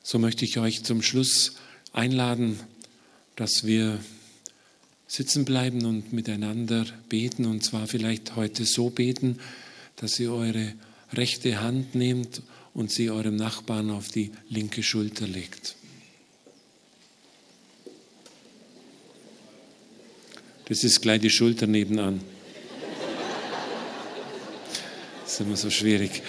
Speaker 1: So möchte ich euch zum Schluss einladen, dass wir sitzen bleiben und miteinander beten, und zwar vielleicht heute so beten, dass ihr eure rechte Hand nehmt und sie eurem Nachbarn auf die linke Schulter legt. Das ist gleich die Schulter nebenan. Das ist immer so schwierig.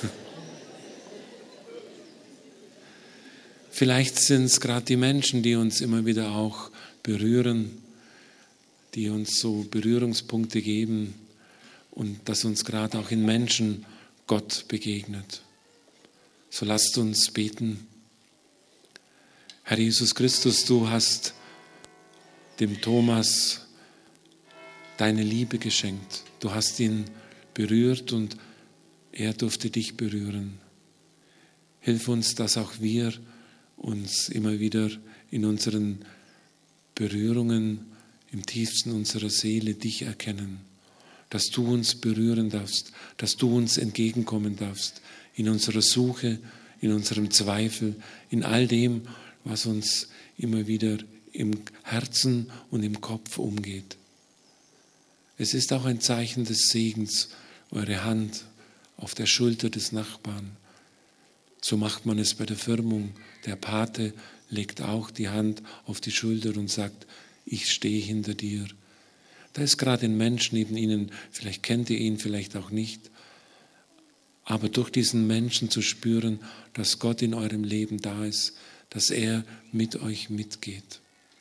Speaker 1: Vielleicht sind es gerade die Menschen, die uns immer wieder auch berühren, die uns so Berührungspunkte geben und dass uns gerade auch in Menschen Gott begegnet. So lasst uns beten. Herr Jesus Christus, du hast dem Thomas deine Liebe geschenkt. Du hast ihn berührt und er durfte dich berühren. Hilf uns, dass auch wir uns immer wieder in unseren Berührungen im tiefsten unserer Seele dich erkennen. Dass du uns berühren darfst, dass du uns entgegenkommen darfst in unserer Suche, in unserem Zweifel, in all dem, was uns immer wieder im Herzen und im Kopf umgeht. Es ist auch ein Zeichen des Segens, eure Hand auf der Schulter des Nachbarn. So macht man es bei der Firmung. Der Pate legt auch die Hand auf die Schulter und sagt, ich stehe hinter dir. Da ist gerade ein Mensch neben ihnen, vielleicht kennt ihr ihn, vielleicht auch nicht. Aber durch diesen Menschen zu spüren, dass Gott in eurem Leben da ist, dass er mit euch mitgeht.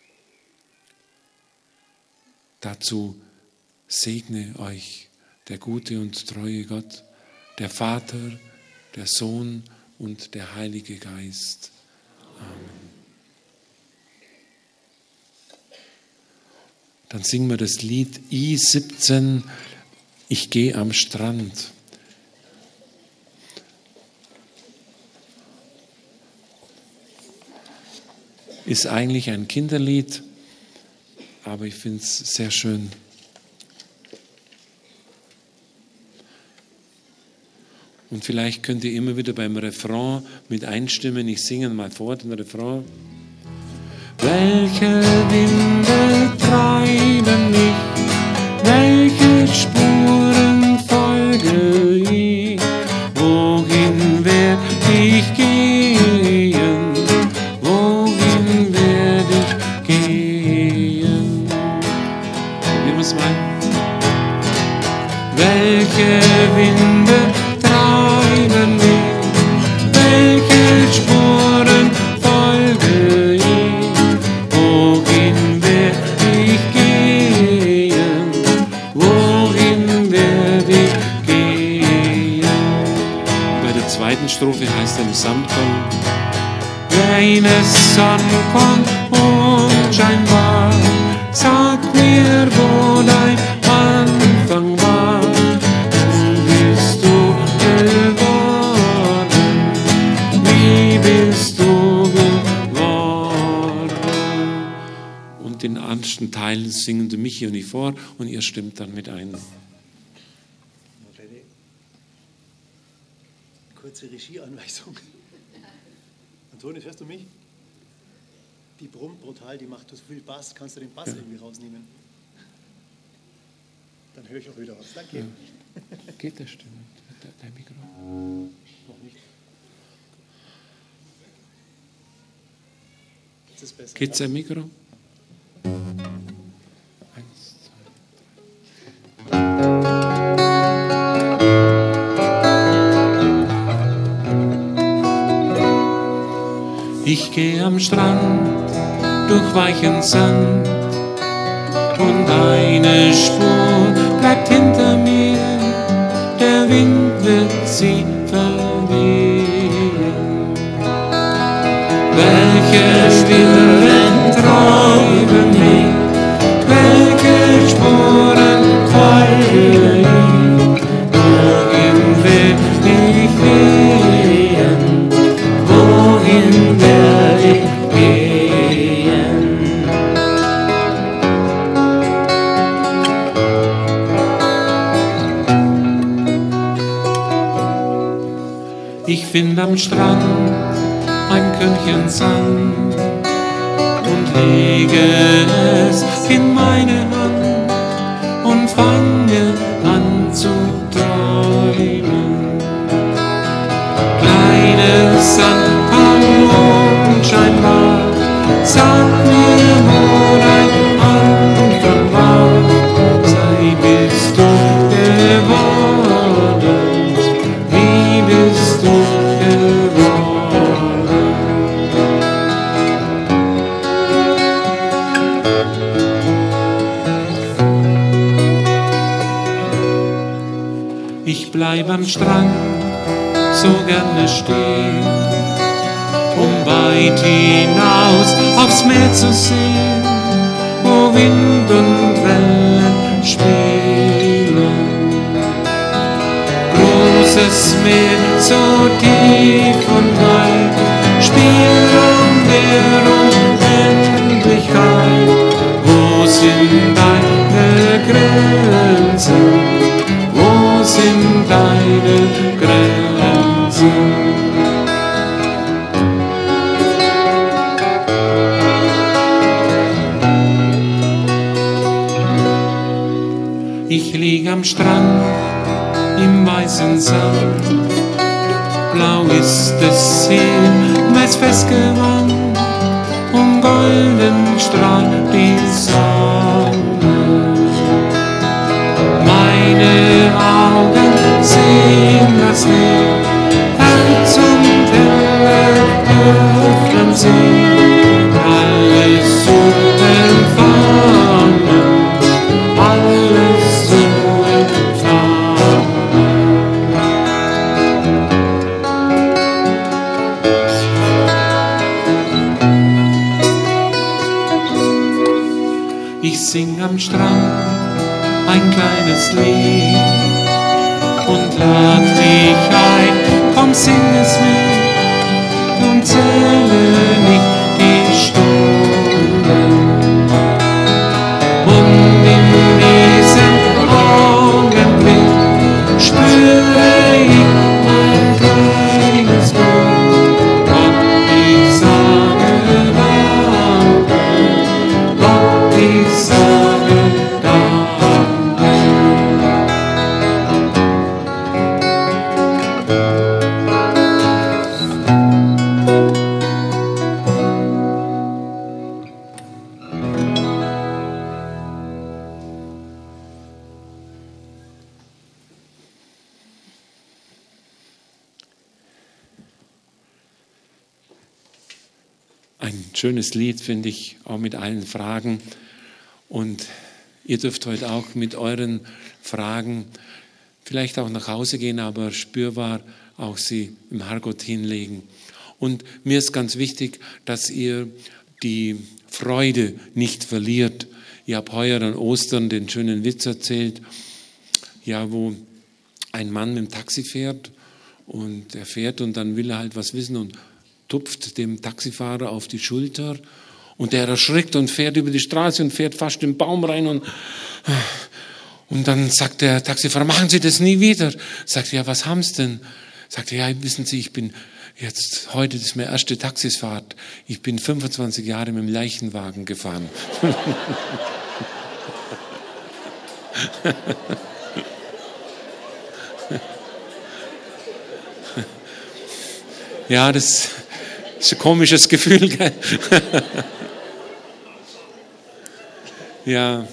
Speaker 1: Dazu segne euch der gute und treue Gott, der Vater, der Sohn und der Heilige Geist. Amen. Dann singen wir das Lied I siebzehn, ich gehe am Strand. Ist eigentlich ein Kinderlied, aber ich finde es sehr schön. Und vielleicht könnt ihr immer wieder beim Refrain mit einstimmen. Ich singe mal vor den Refrain. Welche Winde treiben mich, welche Spuren folge ich, wohin werd ich gehen, wohin werd ich gehen. Wie muss man? Welche Winde treiben mich, welche Spuren folge ich, wohin werd ich gehen, wohin werd ich gehen. Bei der zweiten Strophe heißt es im Samtton, deine Sonne kommt unscheinbar, sag mir, wo dein Anfang war. Den ersten Teil singen der Michi und ich vor und ihr stimmt dann mit ein.
Speaker 4: Kurze Regieanweisung. Antonius, hörst du mich? Die brummt brutal, die macht so viel Bass. Kannst du den Bass ja. irgendwie rausnehmen? Dann höre ich auch wieder was. Danke. Ja.
Speaker 1: Geht der Stimme? Dein Mikro?
Speaker 4: Noch nicht. Das ist besser.
Speaker 1: Geht's dein Mikro? Ich gehe am Strand durch weichen Sand und eine Spur bleibt hinter mir, der Wind wird sie verwehen. Welche Stimmen treiben mich, welche Spuren folge ich, wohin will ich gehen, wohin werde ich gehen. Ich finde am Strand ein Körnchen Sand und lege es in meine Hand und fange an zu träumen. Kleines Sandkorn unscheinbar, sag mir, wo dein Anfang war. Sei bist du geworden, wie bist du geworden. Ich bleib am Strand so gerne stehen, um weit hinaus aufs Meer zu sehen, wo Wind und Wellen spielen. Großes Meer, so tief und weit, Spielraum der Unendlichkeit. Wo sind deine Grenzen? Wo sind deine Grenzen? Ich lieg am Strand im weißen Sand, blau ist es hier, weiß festgewandt, und golden strahlt die Sonne. Meine Augen sehen das Licht, Herz und Helle öffnen sich, alles zu empfangen, alles zu empfangen. Ich sing am Strand ein kleines Lied und lad dich ein, komm, sing es mit und zähle nicht die Stunden. Und in diesem Augenblick spüre ich mein kleines Glück. Gott, ich sage Danke, Gott, ich sage Danke. Ein schönes Lied, finde ich, auch mit allen Fragen. Und ihr dürft heute auch mit euren Fragen vielleicht auch nach Hause gehen, aber spürbar auch sie im Herrgott hinlegen. Und mir ist ganz wichtig, dass ihr die Freude nicht verliert. Ich habe heuer an Ostern den schönen Witz erzählt, ja, wo ein Mann mit dem Taxi fährt und er fährt und dann will er halt was wissen und tupft dem Taxifahrer auf die Schulter und der erschrickt und fährt über die Straße und fährt fast in den Baum rein und, und dann sagt der Taxifahrer, machen Sie das nie wieder. Sagt er, ja, was haben Sie denn? Sagt er, ja, wissen Sie, ich bin jetzt, heute das ist meine erste Taxifahrt. Ich bin fünfundzwanzig Jahre mit dem Leichenwagen gefahren. Ja, das ist ein komisches Gefühl, gell? Ja.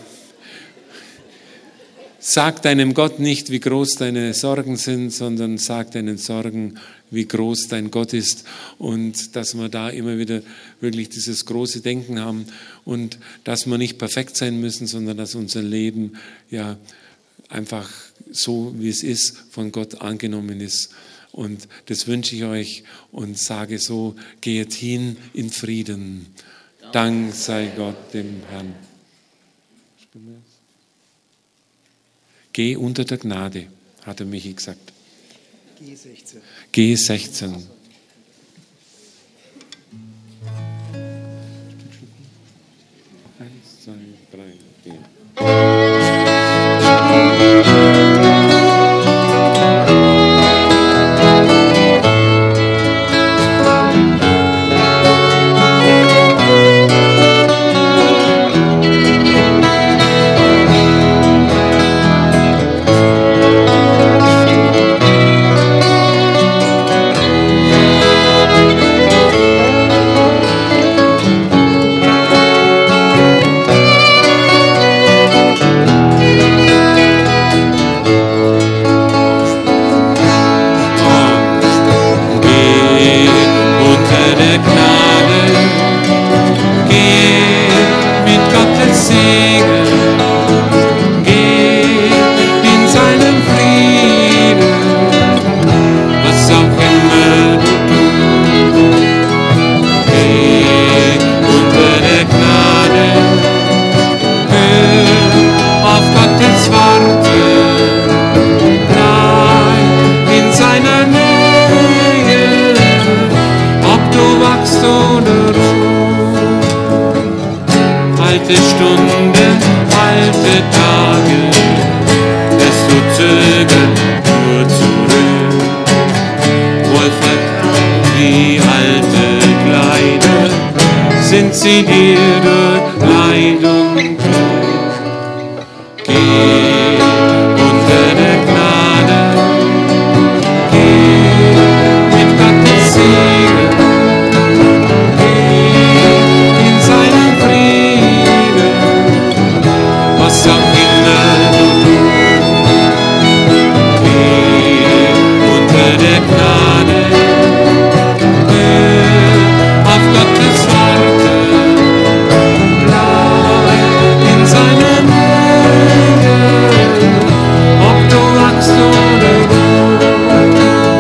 Speaker 1: Sag deinem Gott nicht, wie groß deine Sorgen sind, sondern sag deinen Sorgen, wie groß dein Gott ist. Und dass wir da immer wieder wirklich dieses große Denken haben und dass wir nicht perfekt sein müssen, sondern dass unser Leben ja einfach so, wie es ist, von Gott angenommen ist. Und das wünsche ich euch und sage so, geht hin in Frieden. Dank sei Gott dem Herrn. Geh unter der Gnade, hat der Michi gesagt. G sechzehn. G sechzehn. Eins, zwei, drei, vier. Geh unter der Gnade, hör auf Gottes Worte, bleib in seiner Nähe, ob du wachst oder ruhst. Alte Stunden, alte Tage, lässt du zögern nur zurück. Wohlvertraut wie alte Kleider, sind sie dir durch Leid und Glück. Geh unter der Gnade, geh mit Gottes Segen, geh in seinen Frieden, was auch immer du tust. Geh unter der Gnade, hör auf Gottes Worte, bleib in seiner Nähe, ob du wachst oder ruhst.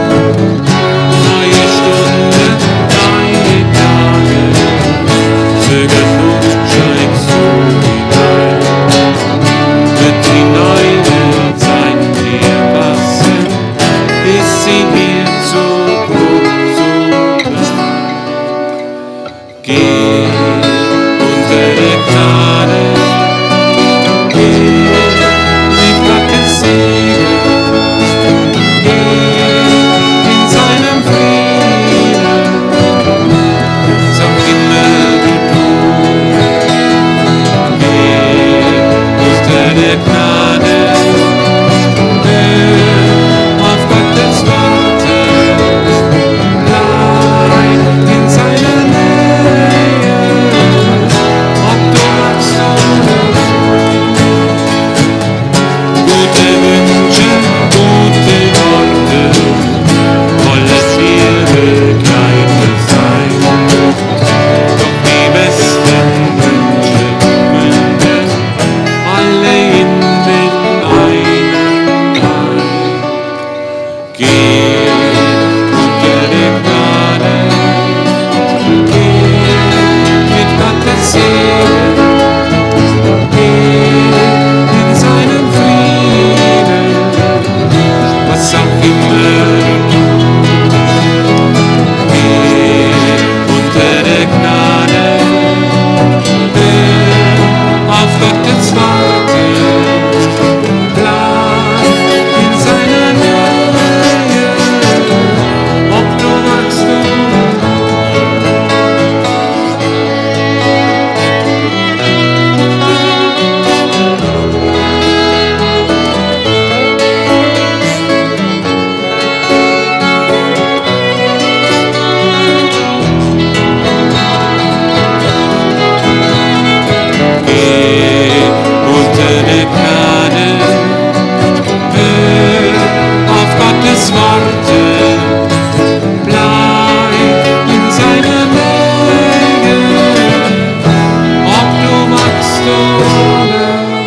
Speaker 1: Neue Stunden, neue Tage, zögern nur, steigst du hinein. Wird die neue Zeit dir passen, ist sie dir zu groß, zu klein. Geh unter der Gnade, geh mit Gottes Segen, geh in seinem Frieden, was auch immer du tust. Geh unter der Gnade, hör auf Gottes Worte, bleib in seiner Nähe, ob du wachst oder ruhst. Gute Wünsche, gute Worte, wollen dir Begleiter sein. Doch die besten Wünsche münden alle in den einen ein. Geh unter der Gnade, geh mit Gottes Segen, geh in seinen Frieden, was auch immer du tust. Geh unter der Gnade, hör auf Gottes Worte, bleib in seiner Nähe, ob du wachst oder Geh unter der Gnade, hör auf Gottes Worte, bleib in seiner Nähe, ob du wachst oder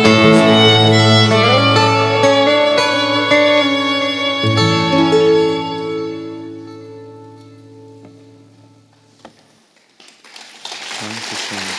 Speaker 1: Dankeschön.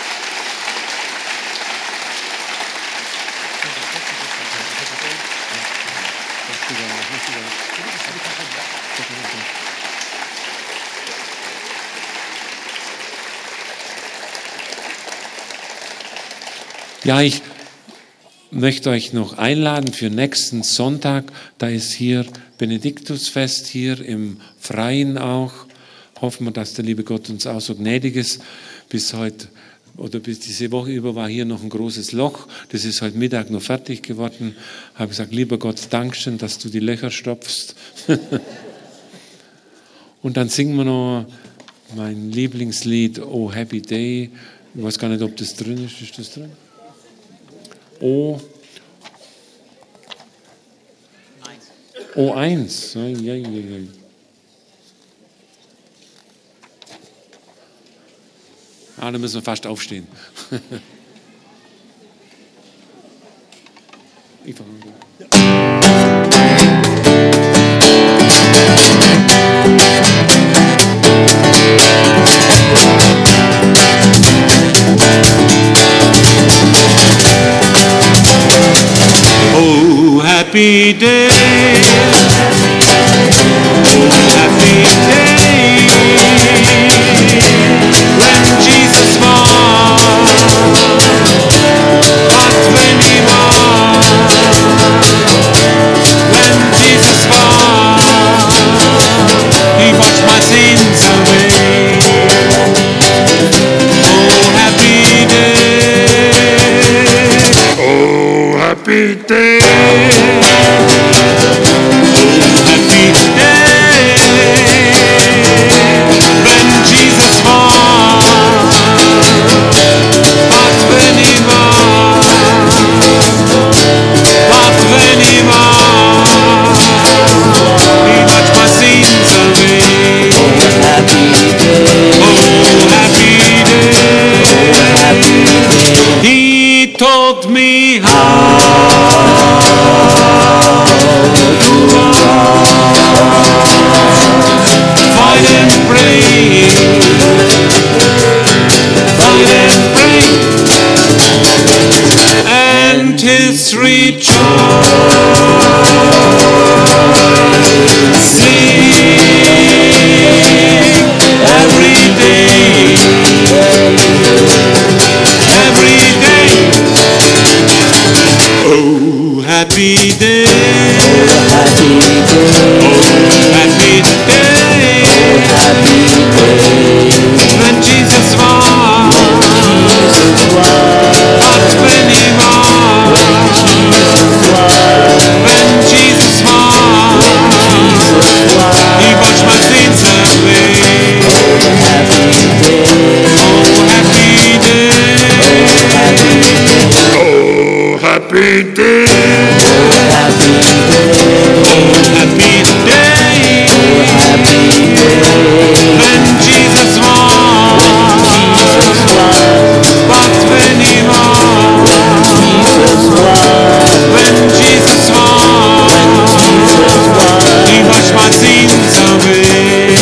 Speaker 1: Ja, ich möchte euch noch einladen für nächsten Sonntag. Da ist hier Benediktusfest, hier im Freien auch. Hoffen wir, dass der liebe Gott uns auch so gnädig ist. Bis heute oder bis diese Woche über war hier noch ein großes Loch. Das ist heute Mittag noch fertig geworden. Habe gesagt, lieber Gott, Dankeschön, dass du die Löcher stopfst. Und dann singen wir noch mein Lieblingslied, Oh Happy Day. Ich weiß gar nicht, ob das drin ist. Ist das drin? O. O eins. Ja, ja, ja, ja. Ah, da müssen wir fast aufstehen. Ich fange an. happy day. Oh, happy day. When Jesus was, but when he was, when Jesus was, he washed my sins away. Oh, happy day. Oh, happy day. Oh, happy day. When Jesus was, but when he was, but when he was, he washed my sins away. Oh, happy day. Oh, happy day. He taught me how to fight and pray, fight and pray, and his rejoice, sing every day, every day. Oh, happy day. Oh, happy day. When Jesus was, but when he was, when Jesus was, he washed my sins away. Oh, happy day. Oh, happy day. Oh, happy day. When Jesus was, but when he was, when Jesus was, he washed my sins away.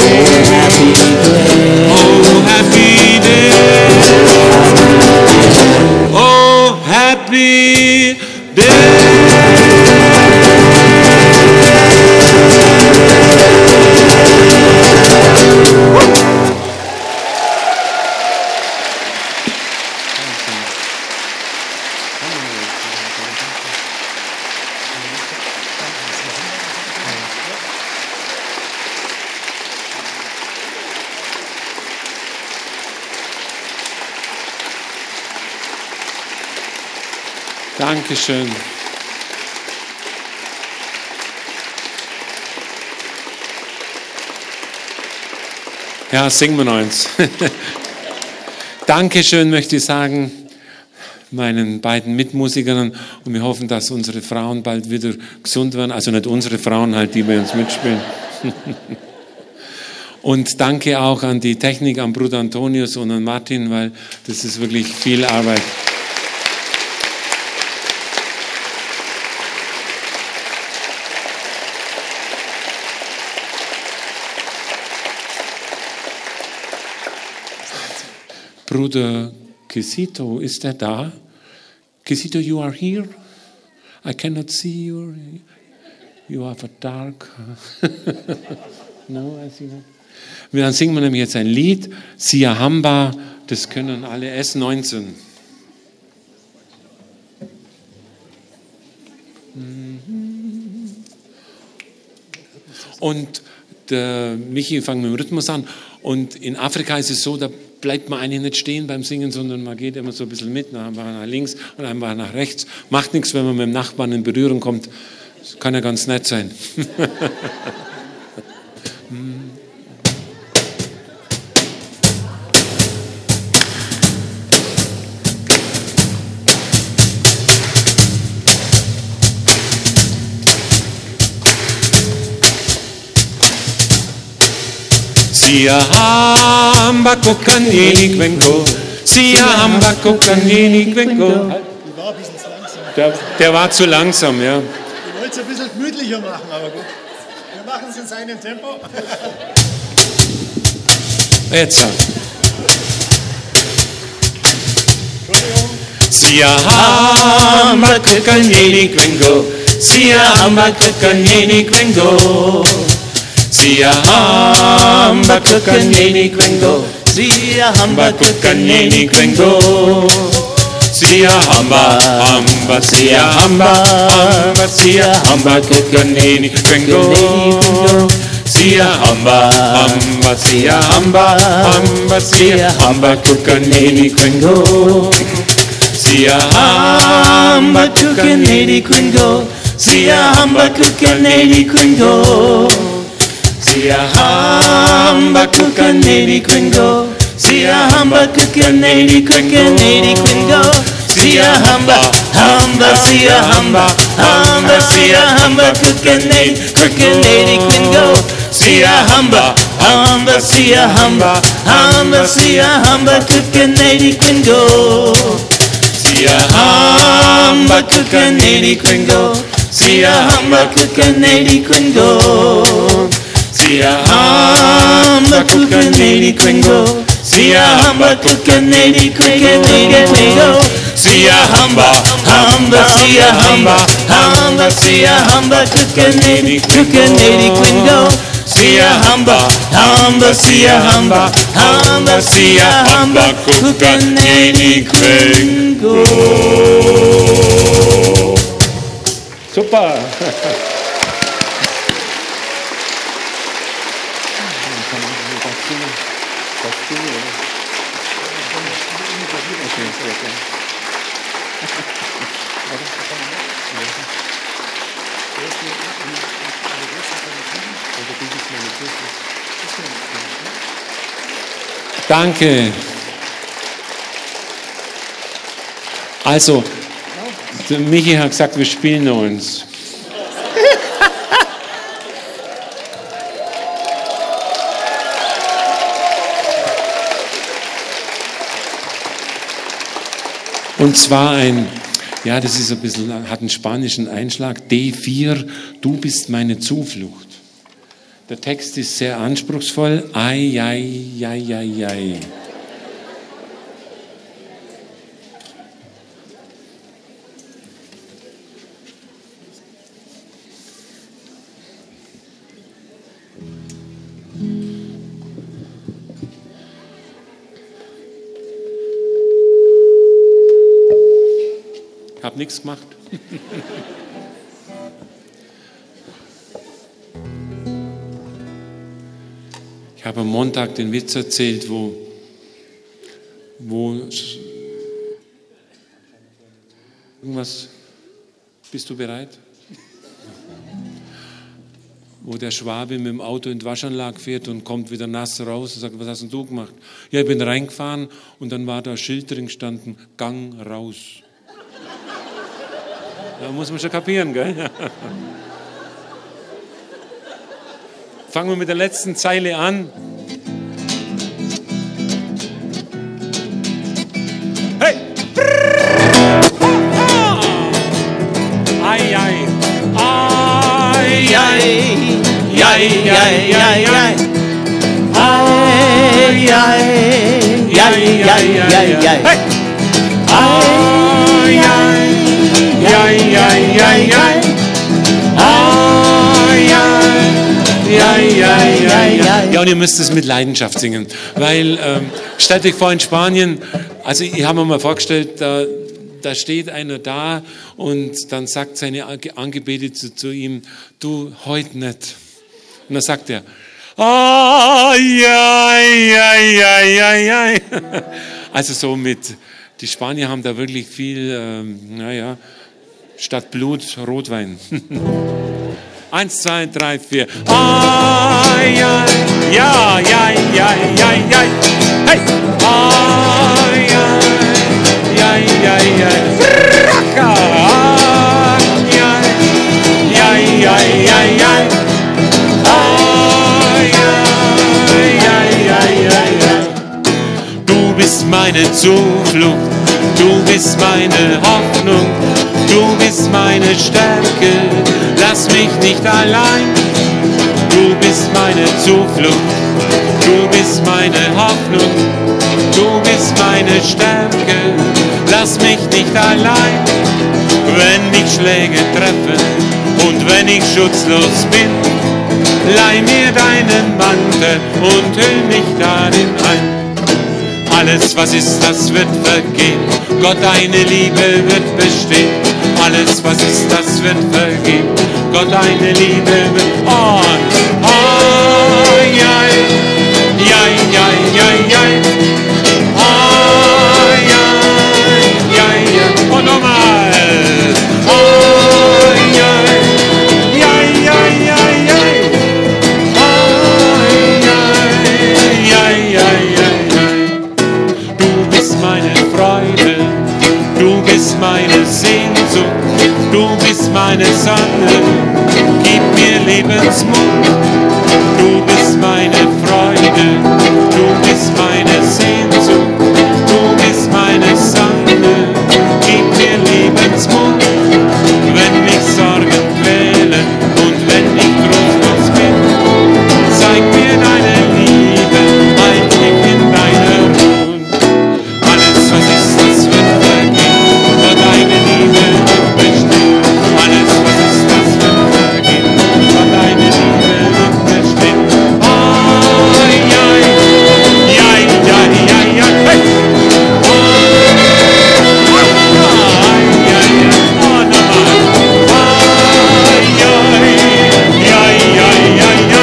Speaker 1: Oh, happy day. Oh, happy day. Dankeschön. Ja, singen wir noch eins. Dankeschön möchte ich sagen meinen beiden Mitmusikern und wir hoffen, dass unsere Frauen bald wieder gesund werden. Also nicht unsere Frauen, halt die bei uns mitspielen. Und danke auch an die Technik, an Bruder Antonius und an Martin, weil das ist wirklich viel Arbeit. Bruder Kisito, ist er da? Kisito, you are here? I cannot see you. You have a dark... no, I see not. Dann singen wir nämlich jetzt ein Lied, Sia Hamba, das können alle, S neunzehn. Und der Michi fängt mit dem Rhythmus an. Und in Afrika ist es so, da bleibt man eigentlich nicht stehen beim Singen, sondern man geht immer so ein bisschen mit, einfach nach links und einfach nach rechts. Macht nichts, wenn man mit dem Nachbarn in Berührung kommt. Das kann ja ganz nett sein. Siyahamba kokanyeni kwenko, Siyahamba kokanyeni kwenko.
Speaker 4: Die war ein bisschen zu langsam.
Speaker 1: Der, der war zu langsam, ja.
Speaker 4: Ich wollte es ein bisschen gemütlicher machen, aber gut. Wir machen es in seinem Tempo.
Speaker 1: Jetzt. Siyahamba kokanyeni kwenko,
Speaker 2: Sia hamba kukanyeni kwengo. Sia hamba kukanyeni kwengo. Sia hamba kukanyeni kwengo. Sia hamba hamba sia hamba hamba sia hamba kukanyeni kwengo. Sia hamba hamba sia hamba hamba sia hamba kukanyeni kwengo. Sia hamba kukanyeni kwengo. Sia hamba kukanyeni kwengo. Sia hamba kukanyeni kwengo. Sia hamba kukanyeni kukanyeni kwengo. Sia hamba hamba sia hamba hamba sia hamba kukanyeni kukanyeni kwengo. Sia hamba hamba sia hamba hamba sia hamba kukanyeni kwengo. Sia hamba kukanyeni kwengo. Sia hamba kukanyeni kwengo. Sia hamba kukanyeni kwengo. Sia hamba kukanyeni kukanyeni kwengo. Sia hamba hamba sia hamba hamba sia hamba kukanyeni kukanyeni kwengo. Sia hamba hamba sia hamba hamba sia hamba kukanyeni kwengo.
Speaker 1: Super. Danke. Also, der Michi hat gesagt, wir spielen uns. Und zwar ein, ja, das ist ein bisschen, hat einen spanischen Einschlag, D vier, du bist meine Zuflucht. Der Text ist sehr anspruchsvoll, ai, ai, ai, ai, ai. Ich habe nichts gemacht. Ich habe am Montag den Witz erzählt, wo, wo irgendwas, bist du bereit? Wo der Schwabe mit dem Auto in die Waschanlage fährt und kommt wieder nass raus und sagt, was hast denn du gemacht? Ja, ich bin reingefahren und dann war da ein Schild drin gestanden, Gang raus. Da muss man schon kapieren, gell? Fangen wir mit der letzten Zeile an. Hey! Ai, ai. Ai, ai. Ai, ai, ai, ai. Ai, ai. Ai, ai, ai, ai. Hey! Ai, ai. Ai, ai, ai, ai. Ai, ai. Ja, ja, ja, ja. Ja, und ihr müsst es mit Leidenschaft singen, weil ähm, stellt euch vor in Spanien, also ich habe mir mal vorgestellt, da, da steht einer da und dann sagt seine Angebetete zu, zu ihm, du, heute nicht. Und dann sagt er, ah, ja, ja, ja, ja, ja. Also so mit, die Spanier haben da wirklich viel, ähm, naja, statt Blut Rotwein. Eins, zwei, drei, vier. Ai, ai, ja, ja, ja, ja, ja. Hey! Ai, ai, ja, ja, ja. Raka! Ja, ja, ja, ja, ja. Ai, ai, ja, ja, ja, ja. Du bist meine Zuflucht, du bist meine Hoffnung, du bist meine Stärke. Lass mich nicht allein, du bist meine Zuflucht, du bist meine Hoffnung, du bist meine Stärke. lass mich nicht allein, wenn mich Schläge treffen und wenn ich schutzlos bin. Leih mir deinen Mantel und hüll mich darin ein. Alles, was ist, das wird vergehen. Gott, deine Liebe wird bestehen. Alles, was ist, das wird vergehen. Gott, deine Liebe wird on. Oh, ja, ja, ja, ja, ja. Oh, ja, ja, ja. Und nochmal. Oh, ja, ja, ja, ja, ja. Oh, ja, ja, ja, ja, ja. Du bist meine Freude, du bist meine Sehnsucht, du bist meine Sonne, gib mir Lebensmut. Du bist meine Freude, du bist meine Sehnsucht, du bist meine Sonne, gib mir Lebensmut. Wenn mich Sorgen quälen und wenn ich trostlos bin, zeig mir deine Liebe, ein Blick in deine Ruhe. Alles, was ist, das wird vergehen, nur deine Liebe wird bestehen. Alles, was ist, das wird vergehen, nur deine Liebe wird bestehen. Oh, ja, ja, ja, ja, ja, hey. Oh, oh, ja, ja, oh, nochmal. Oh, ja, ja, ja, ja, ja.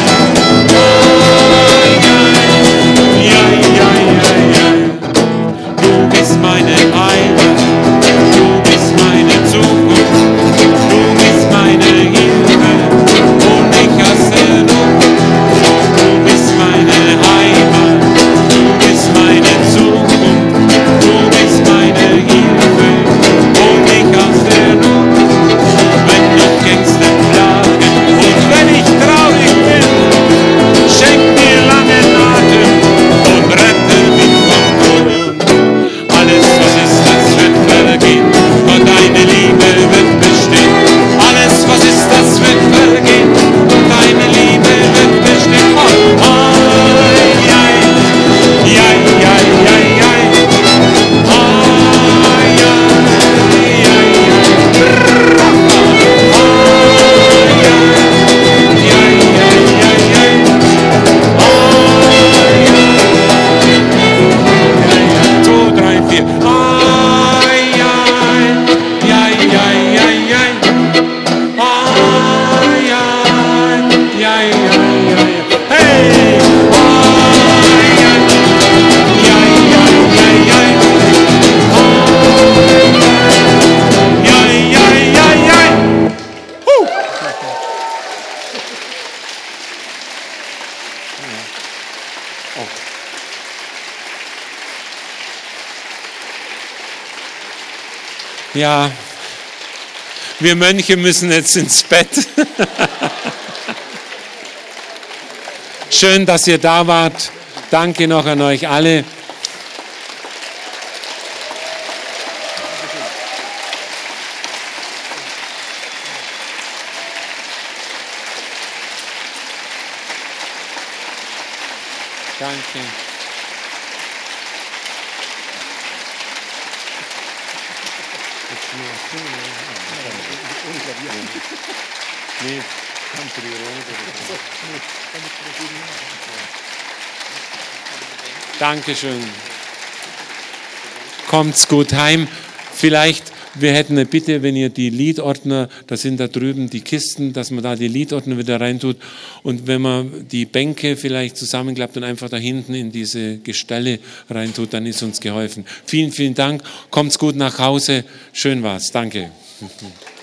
Speaker 1: Oh, ja, ja, ja, ja, ja. Du bist meine Heimat, du bist meine Zukunft, du bist meine Hilfe und ich hasse Not. Du bist meine Heimat, du bist meine Zukunft, du bist meine Hilfe und ich hasse Not. Wenn mich Ängste plagen und wenn ich traurig bin, schenk mir langen Atem und rette mich vom Tod. Alles, was ist, das wird vergehen, Gott, deine Liebe wird bestehen. Alles, was ist, das wird vergehen, Gott, deine Liebe wird bestehen. Oh, oh, ja, ja, ja, ja, ja. Oh, ja, ja, ja. Oh, ja, ja, ja, ja, ja. Oh, ja. Zwei, drei, vier. Ah, ja, ja, ja, ja, ja. Ah, ja, ja, ja, ja, ja. Hey! Ah, ja, ja, ja, ja, ja. Ah, ja, ja, ja, ja. Huh. Ja, wir Mönche müssen jetzt ins Bett. Schön, dass ihr da wart. Danke noch an euch alle. Danke. Dankeschön. Kommt's gut heim. Vielleicht, wir hätten eine Bitte, wenn ihr die Liedordner, da sind da drüben die Kisten, dass man da die Liedordner wieder reintut. Und wenn man die Bänke vielleicht zusammenklappt und einfach da hinten in diese Gestelle reintut, dann ist uns geholfen. Vielen, vielen Dank. Kommt's gut nach Hause. Schön war's. Danke.